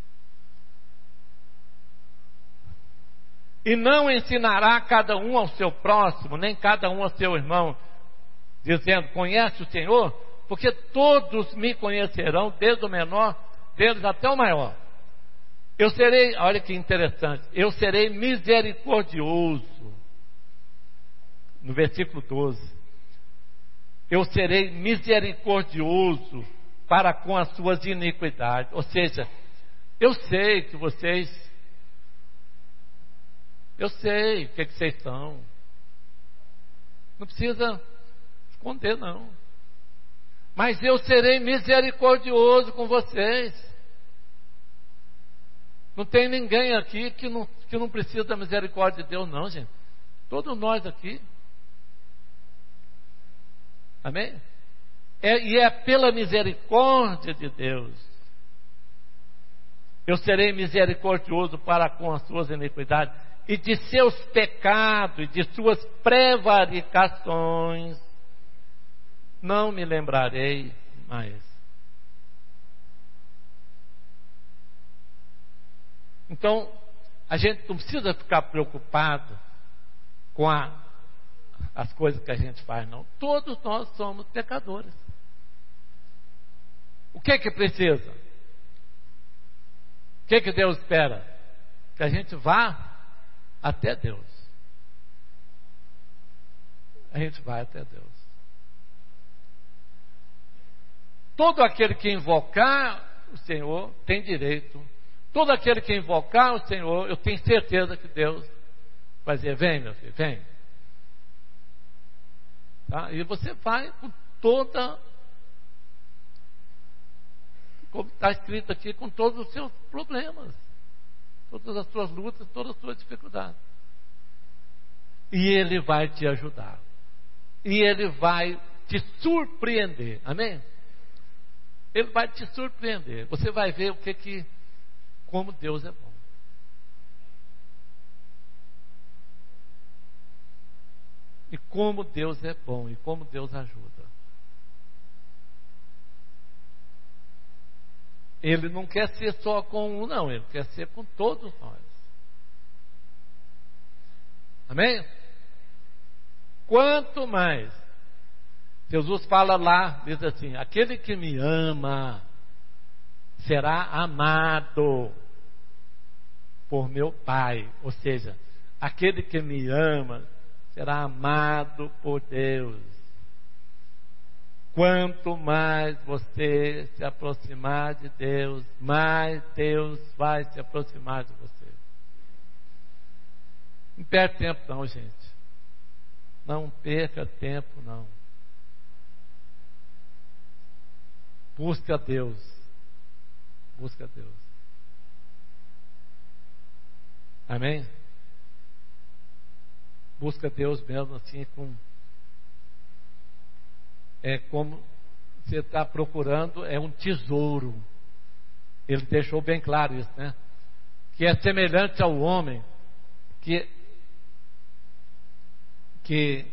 E não ensinará cada um ao seu próximo, nem cada um ao seu irmão, dizendo, conhece o Senhor? Porque todos me conhecerão, desde o menor deles até o maior. Eu serei, olha que interessante, eu serei misericordioso. No versículo 12. Eu serei misericordioso para com as suas iniquidades. Ou seja, eu sei que vocês, eu sei o que vocês são. Não precisa esconder, não. Mas eu serei misericordioso com vocês. Não tem ninguém aqui que não precisa da misericórdia de Deus, não, gente. Todos nós aqui. Amém? E é pela misericórdia de Deus. Eu serei misericordioso para com as suas iniquidades, e de seus pecados, e de suas prevaricações, não me lembrarei mais. Então, a gente não precisa ficar preocupado com as coisas que a gente faz, não. Todos nós somos pecadores. O que precisa? O que Deus espera? Que a gente vá até Deus. A gente vai até Deus. Todo aquele que invocar o Senhor tem direito. Todo aquele que invocar o Senhor, eu tenho certeza que Deus vai dizer, vem meu filho, vem. Tá? E você vai com toda, como está escrito aqui, com todos os seus problemas, todas as suas lutas, todas as suas dificuldades. E Ele vai te ajudar. E Ele vai te surpreender. Amém? Ele vai te surpreender. Você vai ver como Deus é bom. E como Deus é bom, e como Deus ajuda. Ele não quer ser só com um, não. Ele quer ser com todos nós. Amém? Quanto mais, Jesus fala lá, diz assim, aquele que me ama será amado por meu Pai. Ou seja, aquele que me ama será amado por Deus. Quanto mais você se aproximar de Deus, mais Deus vai se aproximar de você. Não perde tempo não, gente. Não perca tempo não. Busca Deus. Busca Deus. Amém? Busca Deus mesmo assim como você está procurando, é um tesouro. Ele deixou bem claro isso, né? Que é semelhante ao homem que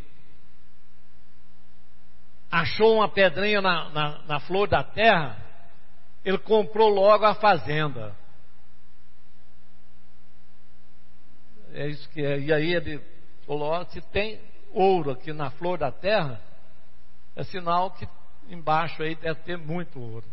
achou uma pedrinha na flor da terra, ele comprou logo a fazenda. É isso que é. E aí ele falou, se tem ouro aqui na flor da terra, é sinal que embaixo aí deve ter muito ouro.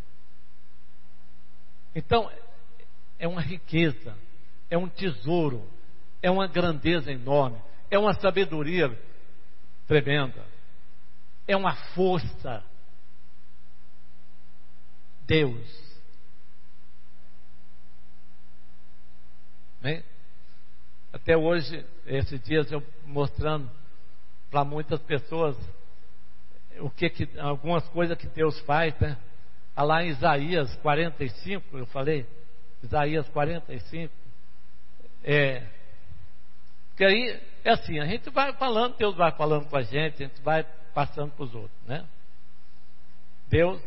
Então, é uma riqueza, é um tesouro, é uma grandeza enorme, é uma sabedoria tremenda, é uma força Deus. Bem, até hoje, esses dias eu mostrando para muitas pessoas algumas coisas que Deus faz, né? Lá em Isaías 45, eu falei, Isaías 45, porque aí é assim, a gente vai falando, Deus vai falando com a gente vai passando para os outros, né? Deus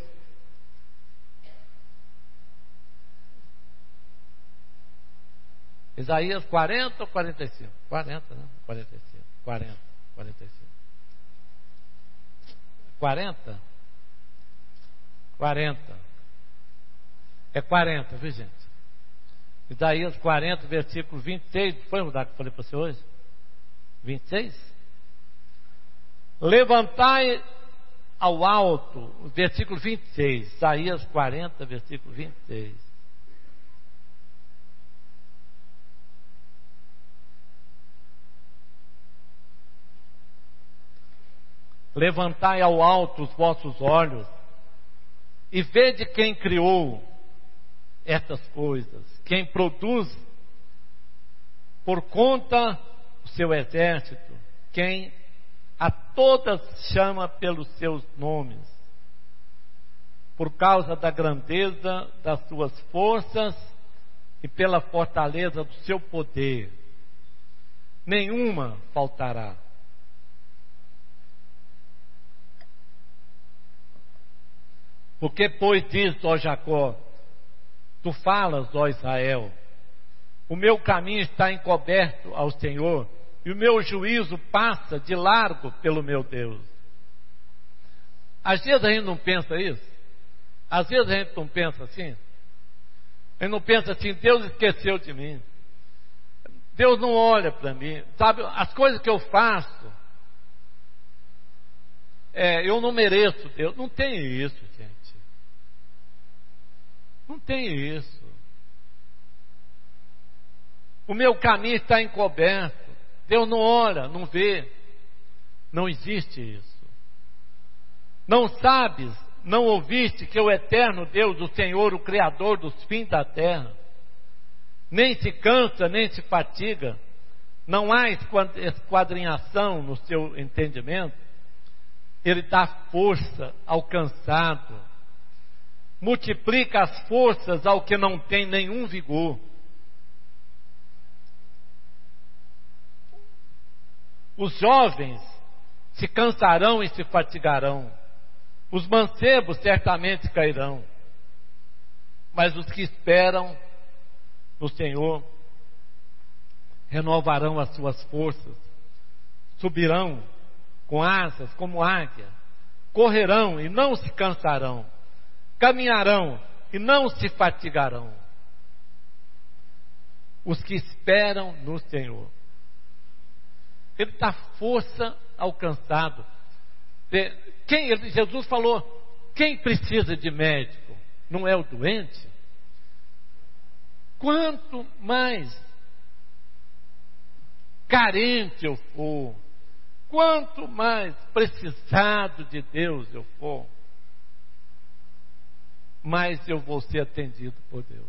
Isaías 40 ou 45? 40, né? 45, 40, 45. 40? 40. É 40, viu, gente? Isaías 40, versículo 26. Foi o que eu falei para você hoje? 26? Levantai ao alto, versículo 26. Isaías 40, versículo 26. Levantai ao alto os vossos olhos e vede quem criou estas coisas, quem produz por conta do seu exército, quem a todas chama pelos seus nomes, por causa da grandeza das suas forças e pela fortaleza do seu poder, nenhuma faltará. Porque, pois, diz, ó Jacó, tu falas, ó Israel, o meu caminho está encoberto ao Senhor, e o meu juízo passa de largo pelo meu Deus. Às vezes a gente não pensa isso. Às vezes a gente não pensa assim. A gente não pensa assim, Deus esqueceu de mim. Deus não olha para mim. Sabe, as coisas que eu faço, eu não mereço Deus. Não tem isso, gente. Não tem isso. O meu caminho está encoberto. Deus não olha, não vê. Não existe isso. Não sabes, não ouviste que o eterno Deus, o Senhor, o Criador dos fins da terra, nem se cansa, nem se fatiga, não há esquadrinhação no seu entendimento. Ele dá força ao cansado, multiplica as forças ao que não tem nenhum vigor. Os jovens se cansarão e se fatigarão, os mancebos certamente cairão, mas os que esperam no Senhor renovarão as suas forças, subirão com asas como águia, correrão e não se cansarão, caminharão e não se fatigarão. Os que esperam no Senhor. Ele dá força ao cansado. Jesus falou, quem precisa de médico não é o doente? Quanto mais carente eu for, quanto mais precisado de Deus eu for, mais eu vou ser atendido por Deus.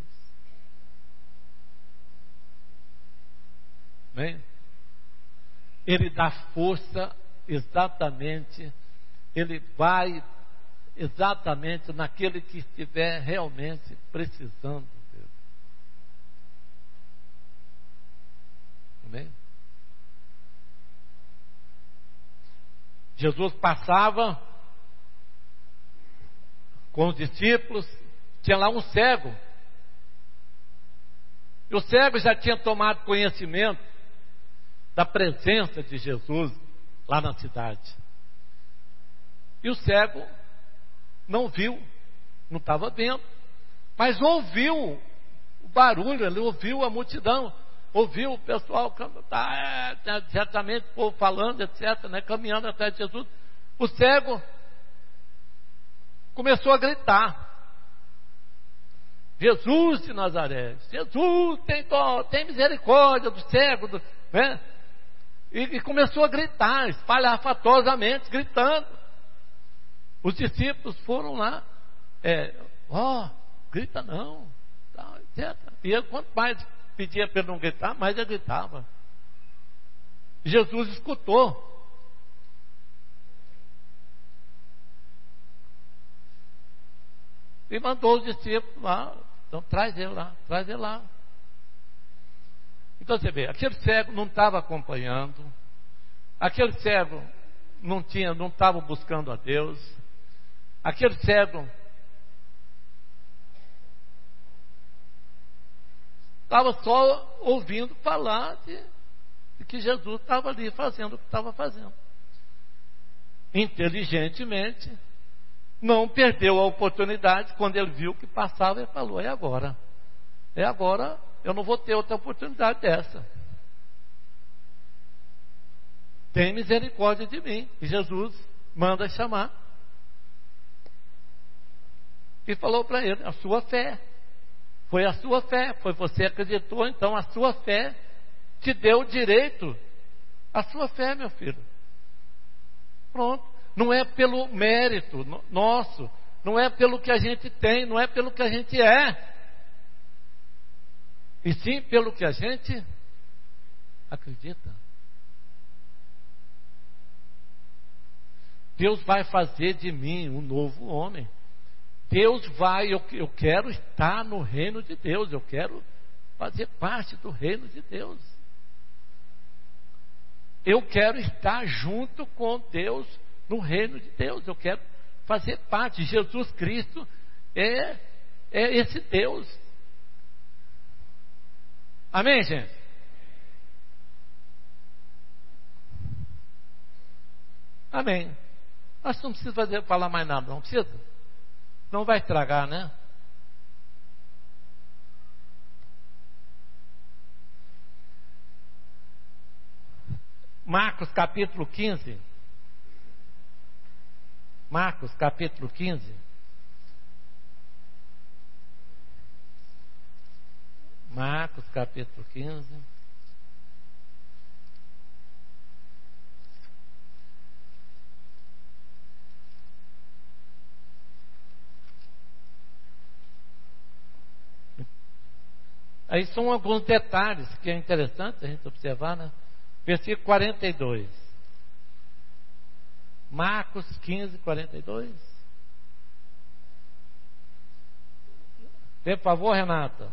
Bem? Ele dá força exatamente, ele vai exatamente naquele que estiver realmente precisando dele. Amém? Jesus passava com os discípulos, tinha lá um cego. E o cego já tinha tomado conhecimento da presença de Jesus lá na cidade. E o cego não viu, não estava vendo, mas ouviu o barulho, ele ouviu a multidão, ouviu o pessoal cantar, certamente o povo falando, etc., né, caminhando atrás de Jesus. O cego começou a gritar: Jesus de Nazaré, Jesus, tem misericórdia do cego, né? E começou a gritar, espalhafatosamente, gritando. Os discípulos foram lá, Grita não, tal, etc. E eu, quanto mais pedia para ele não gritar, mais ele gritava. Jesus escutou. E mandou os discípulos lá. Então traz ele lá. Então você vê, aquele cego não estava acompanhando, aquele cego não estava buscando a Deus, aquele cego estava só ouvindo falar de que Jesus estava ali fazendo o que estava fazendo. Inteligentemente, não perdeu a oportunidade. Quando ele viu que passava, ele falou: é agora, eu não vou ter outra oportunidade dessa. Tem misericórdia de mim. E Jesus manda chamar e falou para ele: a sua fé, foi a sua fé, foi você que acreditou, então a sua fé te deu o direito. A sua fé, meu filho. Pronto. Não é pelo mérito nosso, não é pelo que a gente tem, não é pelo que a gente é, e sim pelo que a gente acredita. Deus vai fazer de mim um novo homem. Eu quero estar no reino de Deus, eu quero fazer parte do reino de Deus. Eu quero estar junto com Deus no reino de Deus, eu quero fazer parte. Jesus Cristo é esse Deus. Amém, gente? Amém. Acho que não precisa falar mais nada, não precisa? Não vai estragar, né? Marcos capítulo 15. Marcos capítulo 15. Marcos capítulo 15. Aí são alguns detalhes que é interessante a gente observar, né? Versículo 42. Marcos 15, 42. Por favor, Renata.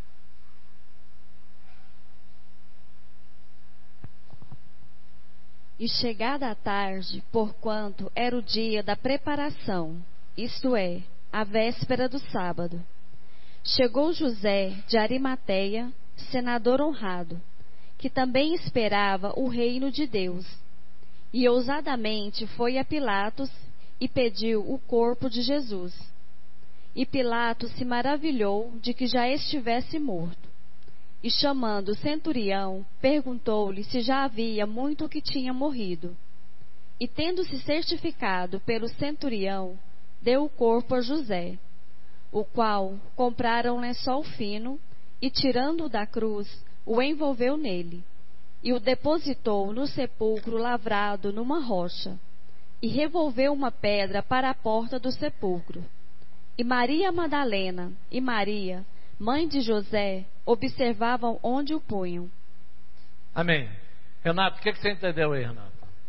E chegada a tarde, porquanto era o dia da preparação, isto é, a véspera do sábado, chegou José de Arimateia, senador honrado, que também esperava o reino de Deus, e ousadamente foi a Pilatos e pediu o corpo de Jesus. E Pilatos se maravilhou de que já estivesse morto. E chamando o centurião, perguntou-lhe se já havia muito que tinha morrido. E tendo-se certificado pelo centurião, deu o corpo a José, o qual comprara um lençol fino e, tirando-o da cruz, o envolveu nele, e o depositou no sepulcro lavrado numa rocha, e revolveu uma pedra para a porta do sepulcro. E Maria Madalena e Maria, mãe de José, observavam onde o punham.
Amém. Renato, o que você entendeu aí, Renato?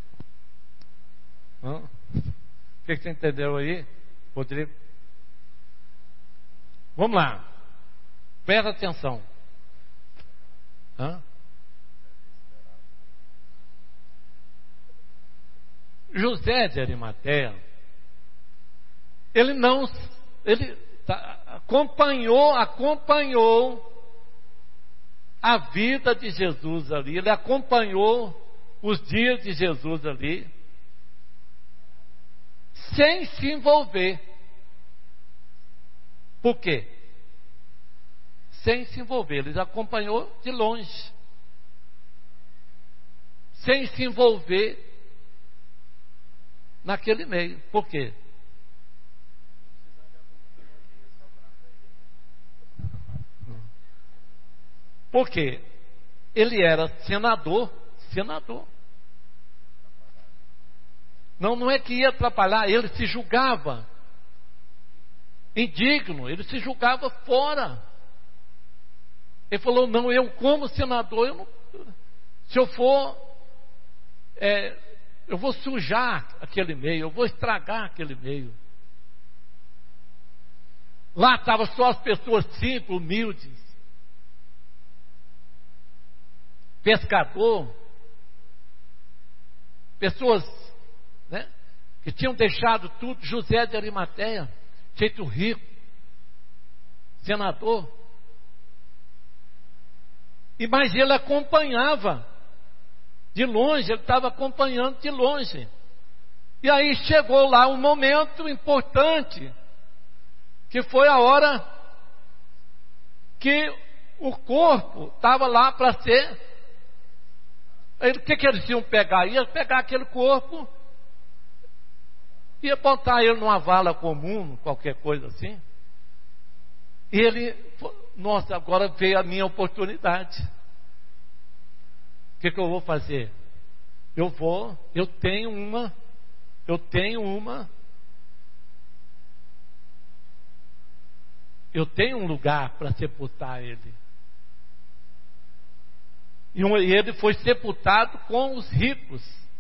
O que você entendeu aí, Rodrigo? Vamos lá. Presta atenção. José de Arimateia, ele acompanhou a vida de Jesus ali, ele acompanhou os dias de Jesus ali, sem se envolver. Por quê? Sem se envolver, ele acompanhou de longe, sem se envolver naquele meio. Por quê? Porque ele era senador. Não é que ia atrapalhar, ele se julgava indigno, ele se julgava fora. Ele falou: não, eu como senador, se eu for, eu vou sujar aquele meio, eu vou estragar aquele meio. Lá estavam só as pessoas simples, humildes, pescador, pessoas, né, que tinham deixado tudo. José de Arimateia, feito rico, senador. Mas ele acompanhava de longe, ele estava acompanhando de longe. E aí chegou lá um momento importante, que foi a hora que o corpo estava lá para ser. O que eles iam pegar? Ia pegar aquele corpo, ia botar ele numa vala comum, qualquer coisa assim. E ele, nossa, agora veio a minha oportunidade. O que eu vou fazer? Eu tenho um lugar para sepultar ele. E ele foi sepultado com os ricos.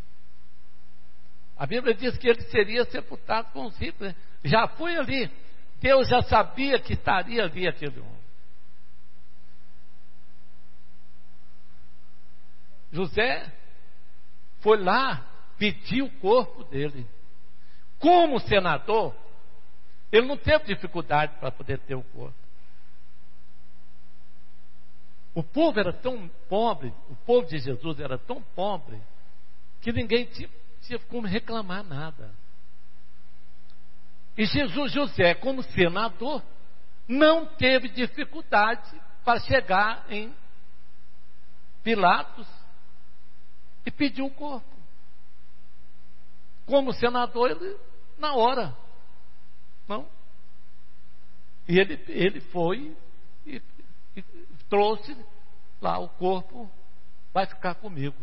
A Bíblia diz que ele seria sepultado com os ricos. Já foi ali. Deus já sabia que estaria ali aquele homem. José foi lá pedir o corpo dele. Como senador, ele não teve dificuldade para poder ter o corpo. O povo era tão pobre, o povo de Jesus era tão pobre, que ninguém tinha como reclamar nada. E José, como senador, não teve dificuldade para chegar em Pilatos e pedir o corpo. Como senador, ele, na hora, não. E ele foi e trouxe lá o corpo, vai ficar comigo.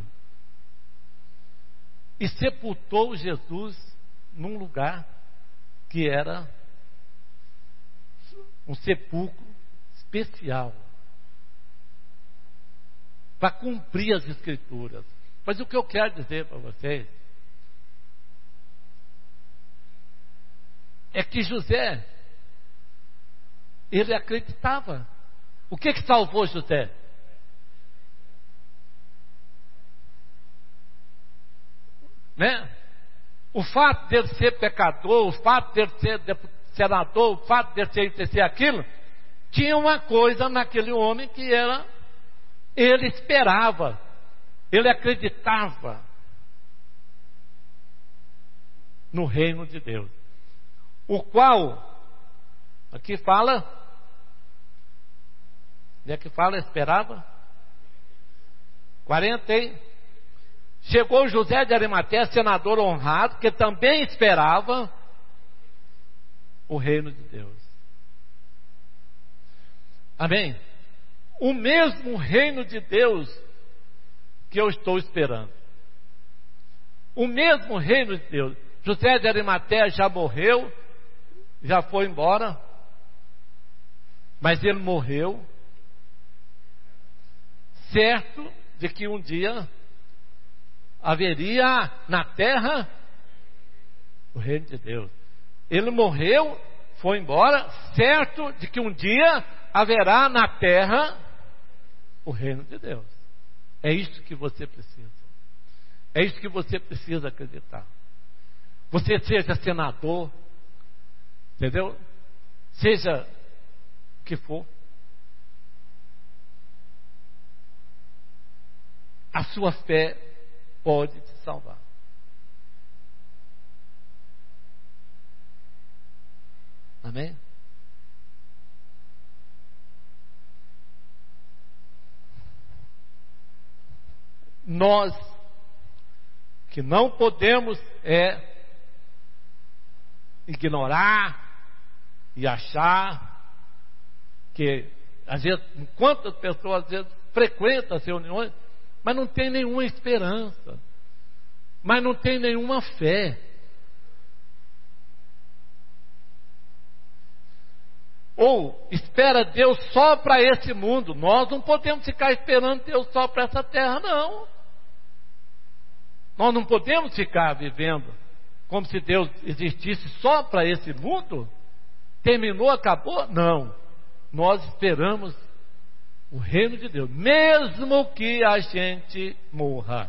E sepultou Jesus num lugar que era um sepulcro especial, para cumprir as Escrituras. Mas o que eu quero dizer para vocês é que José, ele acreditava. O que salvou José? Né? O fato dele ser pecador, o fato dele ser senador, o fato dele ser aquilo, tinha uma coisa naquele homem que era, ele esperava, ele acreditava no reino de Deus, o qual, aqui fala, onde é que fala, esperava? 40, hein? Chegou José de Arimateia, senador honrado, que também esperava o reino de Deus. Amém? O mesmo reino de Deus que eu estou esperando. O mesmo reino de Deus. José de Arimateia já morreu, já foi embora, mas ele morreu certo de que um dia haveria na terra o reino de Deus. Ele morreu, foi embora, certo de que um dia haverá na terra o reino de Deus. É isso que você precisa. É isso que você precisa acreditar. Você seja senador, entendeu? Seja o que for, a sua fé pode te salvar. Amém? Nós que não podemos ignorar e achar que às vezes, quantas pessoas às vezes frequentam as reuniões, mas não tem nenhuma esperança, mas não tem nenhuma fé. Ou espera Deus só para esse mundo. Nós não podemos ficar esperando Deus só para essa terra, não. Nós não podemos ficar vivendo como se Deus existisse só para esse mundo. Terminou, acabou? Não. Nós esperamos o reino de Deus, mesmo que a gente morra.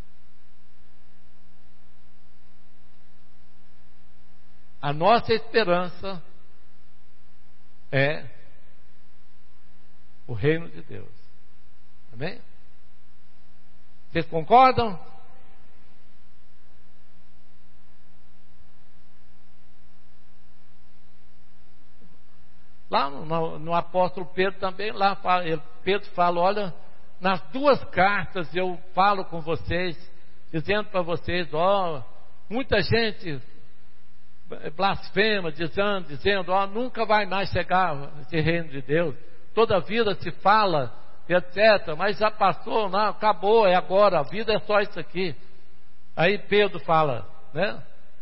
A nossa esperança é o reino de Deus. Amém? Vocês concordam? Lá no apóstolo Pedro também, Pedro fala, olha, nas 2 cartas eu falo com vocês, dizendo para vocês, muita gente blasfema, dizendo, nunca vai mais chegar esse reino de Deus, toda vida se fala, etc, mas já passou, não, acabou, é agora, a vida é só isso aqui. Aí Pedro fala, né?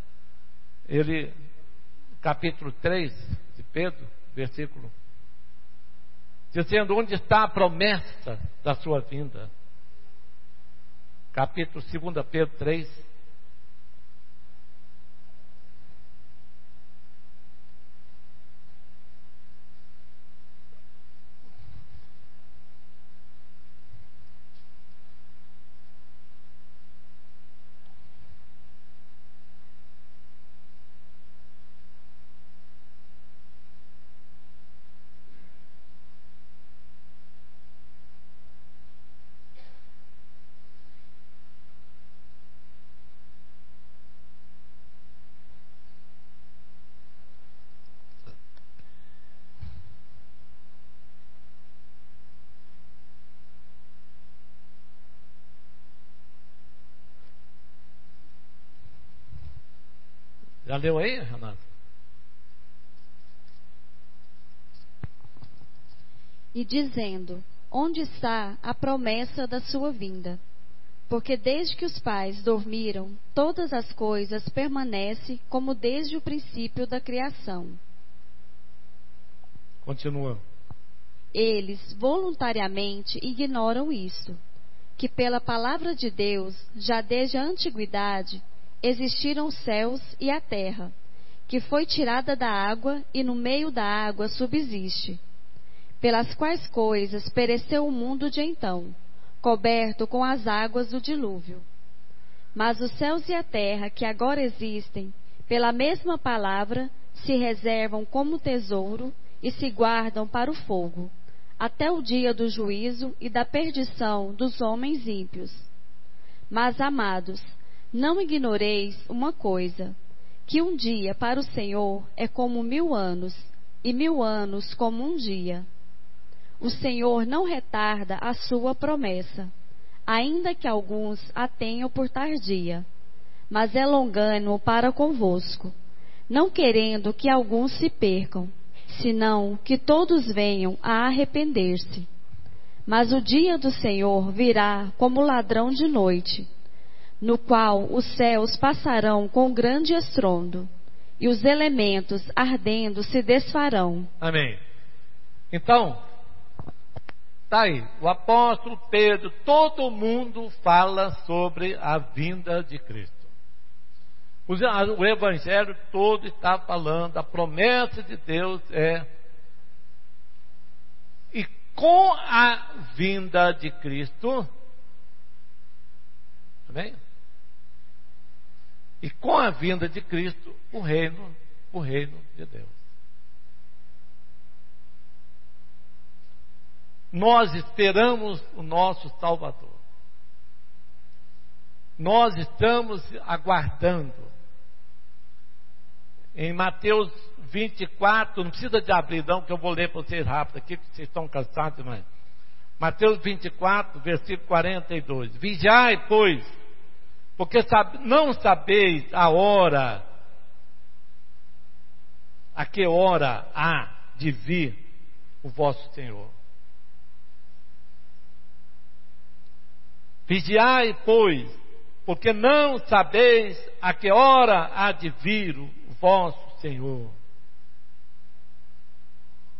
Capítulo 3 de Pedro, versículo, dizendo onde está a promessa da sua vinda. Capítulo 2 Pedro 3. Já leu aí, Renato?
E dizendo, onde está a promessa da sua vinda? Porque desde que os pais dormiram, todas as coisas permanecem como desde o princípio da criação.
Continua.
Eles voluntariamente ignoram isto, que pela palavra de Deus, já desde a antiguidade, existiram os céus e a terra, que foi tirada da água e no meio da água subsiste, pelas quais coisas pereceu o mundo de então, coberto com as águas do dilúvio. Mas os céus e a terra que agora existem, pela mesma palavra, se reservam como tesouro e se guardam para o fogo, até o dia do juízo e da perdição dos homens ímpios. Mas, amados, não ignoreis uma coisa, que um dia para o Senhor é como 1000 anos, e 1000 anos como um dia. O Senhor não retarda a sua promessa, ainda que alguns a tenham por tardia, mas é longânimo para convosco, não querendo que alguns se percam, senão que todos venham a arrepender-se. Mas o dia do Senhor virá como ladrão de noite, no qual os céus passarão com grande estrondo, e os elementos ardendo se desfarão.
Amém. Então, está aí, o apóstolo Pedro, todo mundo fala sobre a vinda de Cristo. O evangelho todo está falando, a promessa de Deus e com a vinda de Cristo, amém? E com a vinda de Cristo, o reino de Deus. Nós esperamos o nosso Salvador. Nós estamos aguardando. Em Mateus 24, não precisa de abrir não, que eu vou ler para vocês rápido aqui, porque vocês estão cansados demais. Mateus 24, versículo 42. Vigiai, pois, porque não sabeis a hora, a que hora há de vir o vosso Senhor. Vigiai, pois, porque não sabeis a que hora há de vir o vosso Senhor.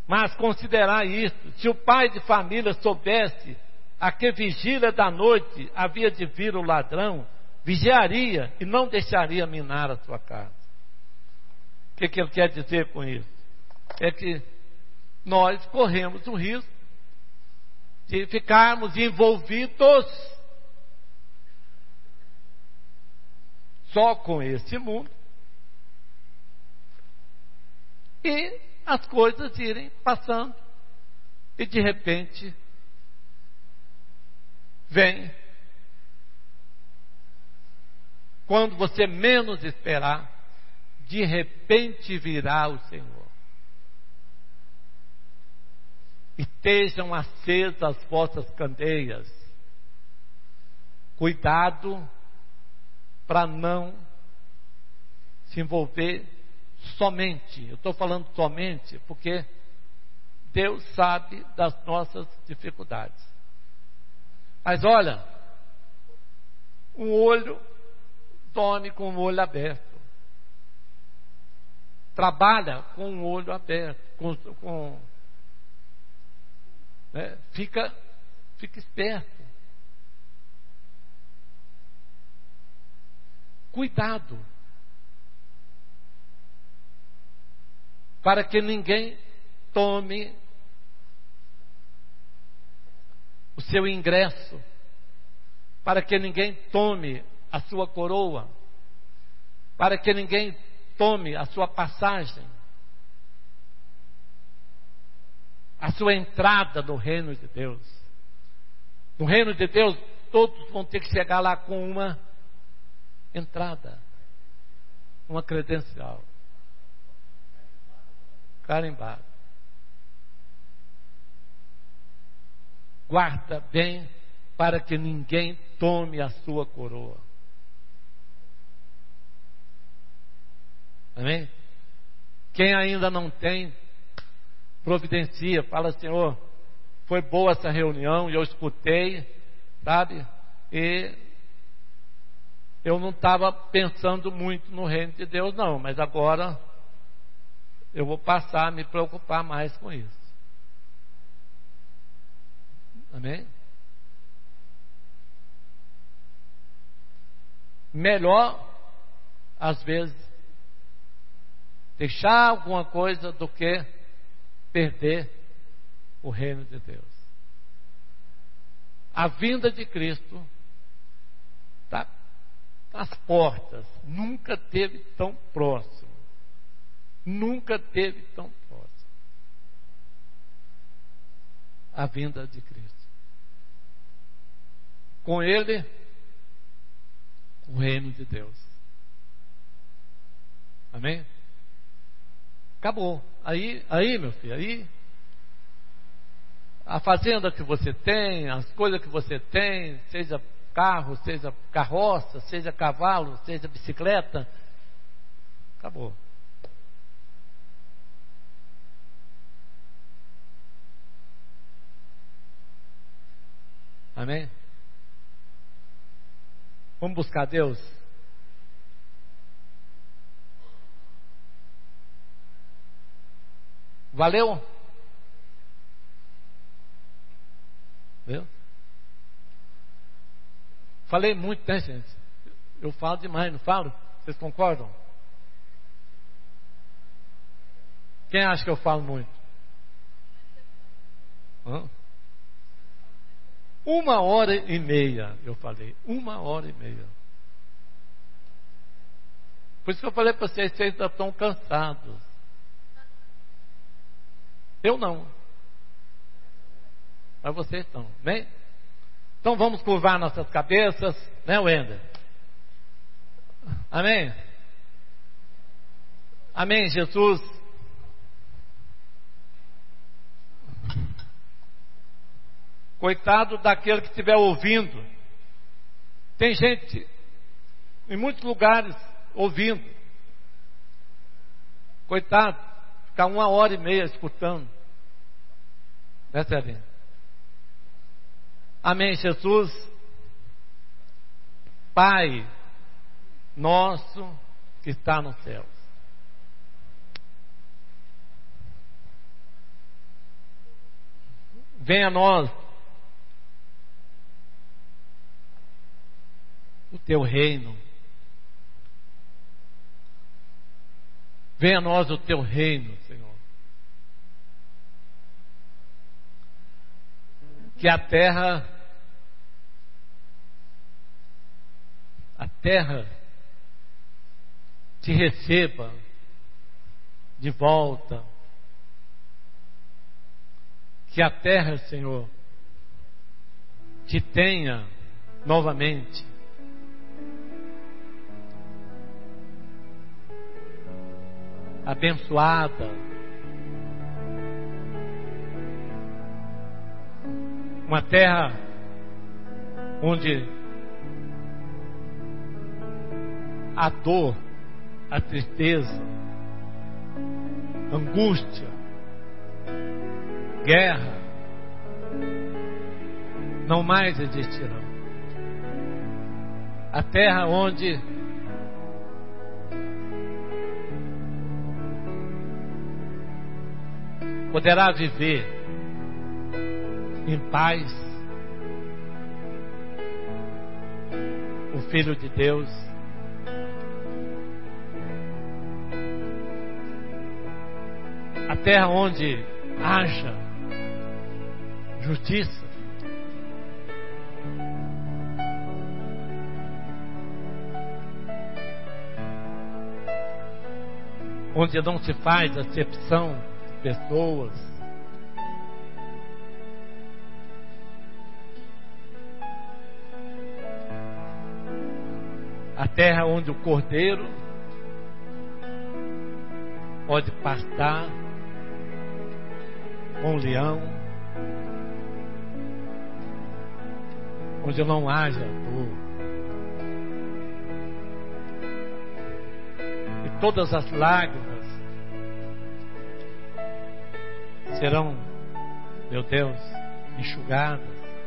Mas considerar isso, se o pai de família soubesse a que vigília da noite havia de vir o ladrão, vigiaria e não deixaria minar a sua casa. O que ele quer dizer com isso? É que nós corremos o risco de ficarmos envolvidos só com esse mundo e as coisas irem passando e de repente vem quando você menos esperar, de repente virá o Senhor. Estejam acesas as vossas candeias. Cuidado para não se envolver somente. Eu estou falando somente porque Deus sabe das nossas dificuldades. Mas olha, um olho dorme com o olho aberto. Trabalha com o olho aberto. Fica esperto. Cuidado. Para que ninguém tome o seu ingresso. Para que ninguém tome a sua coroa. Para que ninguém tome a sua passagem. A sua entrada no reino de Deus. No reino de Deus, todos vão ter que chegar lá com uma entrada, uma credencial, carimbado. Guarda bem para que ninguém tome a sua coroa. Amém? Quem ainda não tem, providencia, fala: Senhor, foi boa essa reunião e eu escutei, sabe? E eu não estava pensando muito no reino de Deus, não, mas agora eu vou passar a me preocupar mais com isso. Amém? Melhor, às vezes, deixar alguma coisa do que perder o reino de Deus. A vinda de Cristo está às portas. Nunca teve tão próximo. Nunca teve tão próximo. A vinda de Cristo. Com Ele, o reino de Deus. Amém? Acabou. Aí, meu filho, aí a fazenda que você tem, as coisas que você tem, seja carro, seja carroça, seja cavalo, seja bicicleta, acabou. Amém? Vamos buscar Deus? Valeu? Viu? Falei muito, né, gente? Eu falo demais, não falo? Vocês concordam? Quem acha que eu falo muito? 1h30 eu falei. 1h30. Por isso que eu falei para vocês ainda estão cansados. Eu não. Mas vocês estão, bem? Então vamos curvar nossas cabeças, né, Wender? Amém? Amém, Jesus. Coitado daquele que estiver ouvindo. Tem gente em muitos lugares ouvindo. Coitado, ficar 1h30 escutando. Né, Celinha? Amém, Jesus. Pai nosso que está no céu. Venha a nós o teu reino. Venha a nós o teu reino, Senhor. Que a terra te receba de volta. Que a terra, Senhor, te tenha novamente. Abençoada. Uma terra onde a dor, a tristeza, angústia, guerra não mais existirão. A terra onde poderá viver em paz o Filho de Deus. A terra onde haja justiça, onde não se faz acepção de pessoas, a terra onde o cordeiro pode pastar com o leão, onde não haja dor, e todas as lágrimas serão, meu Deus, enxugadas,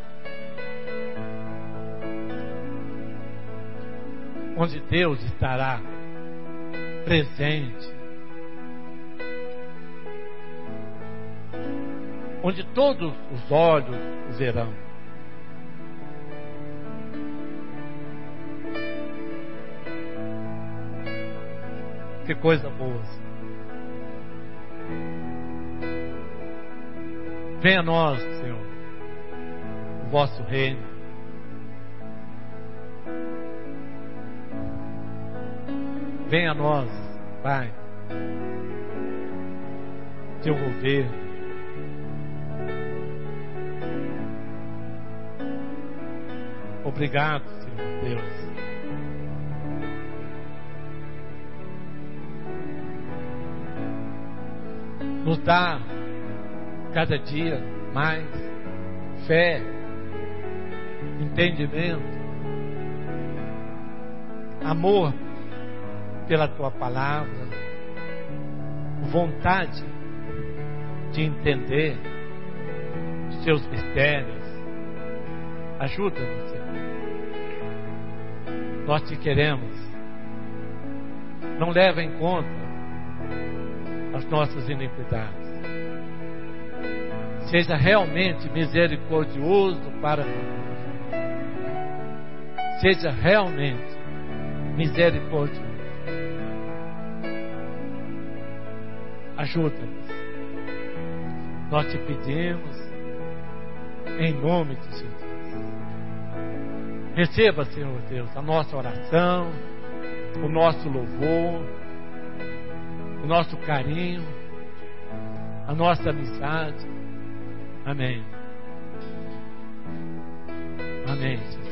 onde Deus estará presente, onde todos os olhos o verão. Que coisa boa. Venha a nós, Senhor, o vosso reino. Venha a nós, Pai, teu governo. Obrigado, Senhor Deus. Nos dá cada dia mais fé, entendimento, amor pela tua palavra, vontade de entender os seus mistérios. Ajuda-nos, Senhor. Nós te queremos. Não leva em conta as nossas iniquidades. Seja realmente misericordioso para nós. Seja realmente misericordioso. Ajuda-nos. Nós te pedimos em nome de Jesus. Receba, Senhor Deus, a nossa oração, o nosso louvor, o nosso carinho, a nossa amizade. Amém. Amém, Jesus.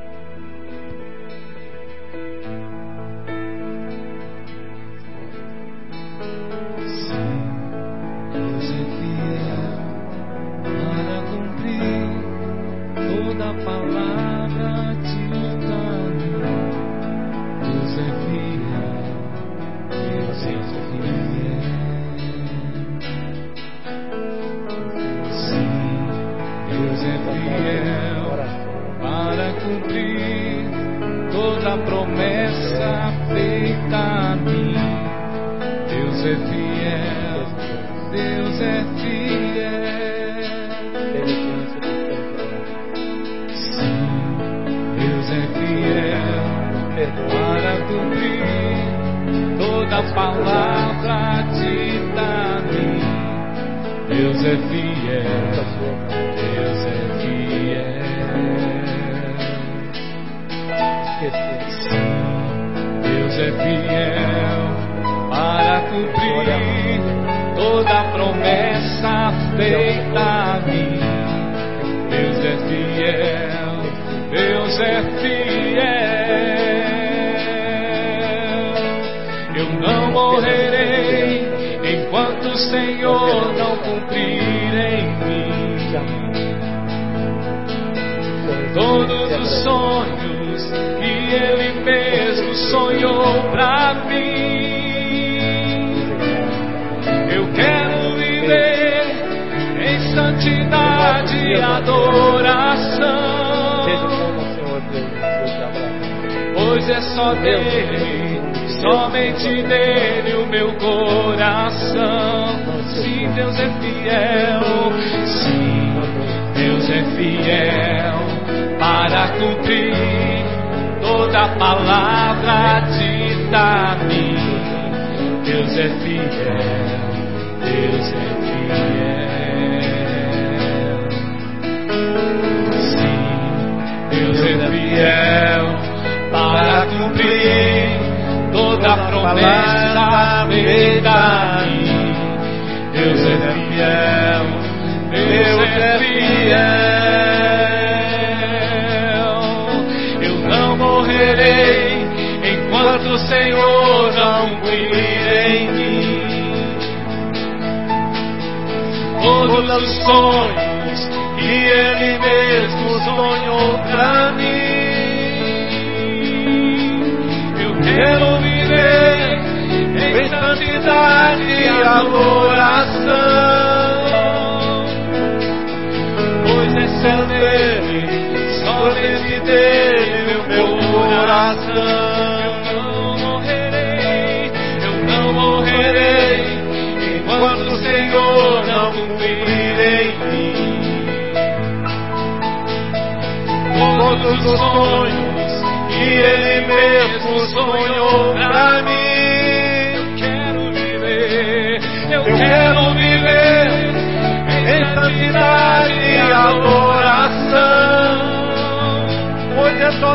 Deus é fiel para cumprir toda a palavra dita. Deus é fiel, Deus é fiel. Sim, Deus é fiel para cumprir toda a promessa feita a mim. Deus é fiel, Deus é fiel.
palavra dita a mim. Deus é fiel, Deus é fiel. Sim, Deus é fiel para cumprir toda a promessa feita a mim. Deus é fiel, Deus é fiel. Eu não morrerei enquanto o Senhor não cumprir em mim todos os sonhos que Ele mesmo sonhou pra mim. Eu quero viver em santidade e adoração, pois é só dele, somente dele o meu coração. Sim, Deus é fiel, sim, Deus é fiel para cumprir toda a palavra dita a mim. Deus é fiel, Deus é fiel. Sim, Deus é fiel para cumprir toda a promessa feita a mim. Deus é fiel, Deus é fiel. Eu não morrerei enquanto o Senhor não cumprir em mim todos os sonhos que Ele mesmo sonhou pra mim. Eu quero viver em santidade e adoração, pois é só dele, somente dele o meu coração. Eu não morrerei enquanto o Senhor não cumprir em mim todos os sonhos que Ele mesmo sonhou pra mim. Eu quero viver em santidade e adoração, pois é só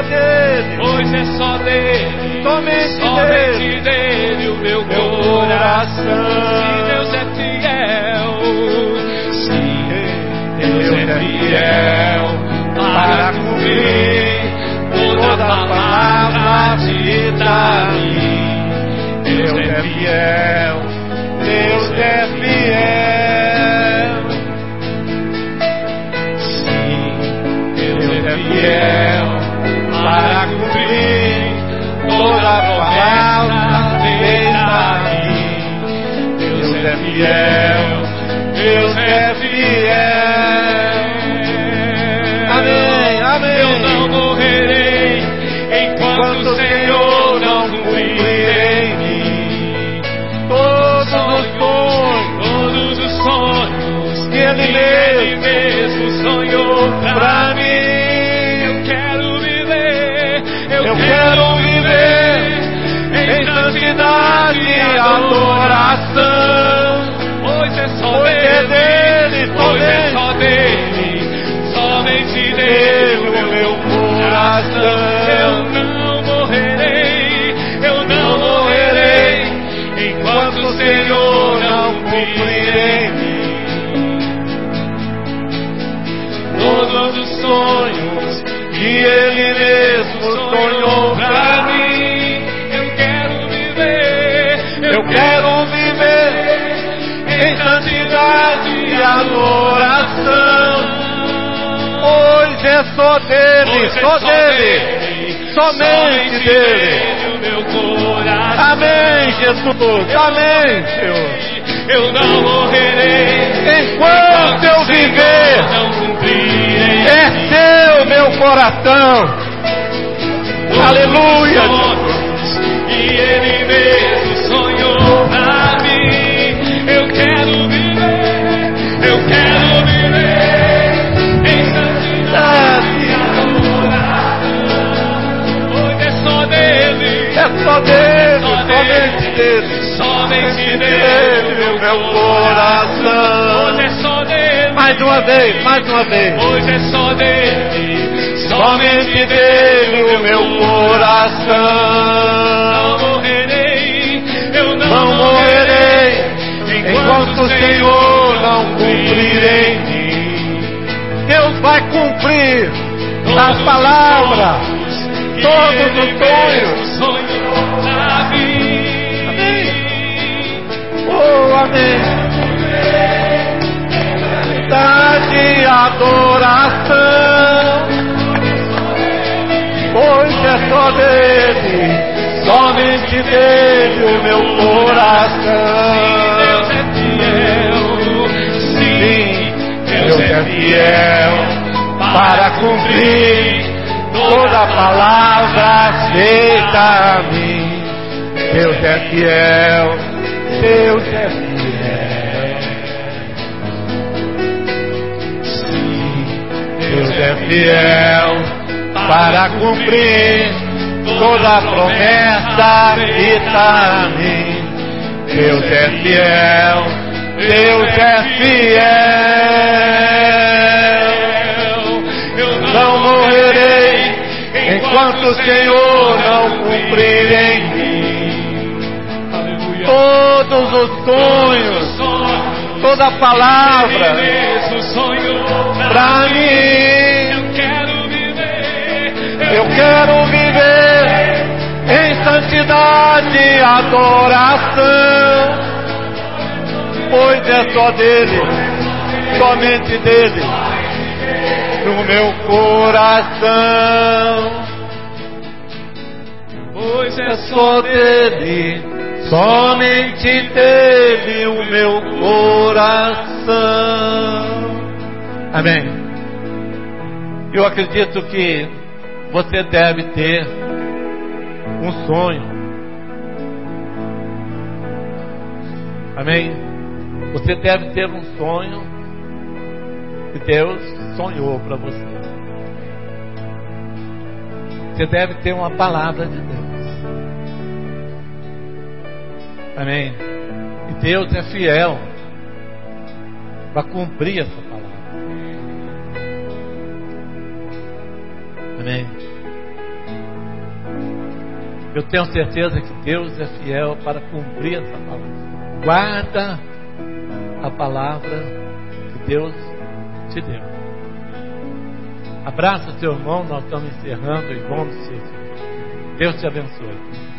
dele, somente dele o meu coração. Sim, Deus é fiel, sim, Deus é fiel para cumprir toda a palavra dita a mim. Deus é fiel, Deus é fiel. Sim, Deus é fiel para cumprir toda a promessa feita a mim. Deus é fiel, Deus é fiel. Amém, amém. Eu não morrerei enquanto o Senhor não cumprir em mim todos os sonhos que Ele mesmo sonhou pra mim. Eu quero viver em santidade e adoração, pois é só dele, somente dele o meu coração. Eu não morrerei enquanto o Senhor não cumprir em mim todos os sonhos que Ele mesmo sonhou pra mim. Eu quero viver em santidade e adoração, pois é só dele, somente dele o meu coração. Amém, Jesus, amém, Senhor. Eu não morrerei enquanto eu viver. É teu meu coração. Aleluia. E Ele mesmo sonhou pra mim. Eu quero viver em santidade e adoração, pois é só dele, somente dele.
Mais uma vez, mais uma vez.
Pois é só dele,
Somente dele o meu coração.
Não morrerei, eu
Não morrerei enquanto o Senhor não cumprir em mim. Deus vai cumprir as palavras, todos os sonhos. Amém. Oh, amém. De adoração, pois é só dele, somente dele o meu coração.
Deus é fiel,
Sim, Deus é fiel para cumprir toda palavra feita a mim. Deus é fiel, Deus é fiel. Deus é fiel para cumprir toda promessa feita a mim. Deus é fiel, Deus é fiel. Não morrerei enquanto o Senhor não cumprir em mim todos os sonhos, toda palavra pra mim. Eu quero viver em santidade e adoração, pois é só dele, somente dele, no meu coração. Pois é só dele, somente dele o meu coração. Amém. Eu acredito que você deve ter um sonho. Amém. Você deve ter um sonho que Deus sonhou para você. Você deve ter uma palavra de Deus. Amém. E Deus é fiel para cumprir essa palavra. Amém. Eu tenho certeza que Deus é fiel para cumprir essa palavra. Guarda a palavra que Deus te deu. Abraça seu irmão, nós estamos encerrando em nome de Jesus. Deus te abençoe.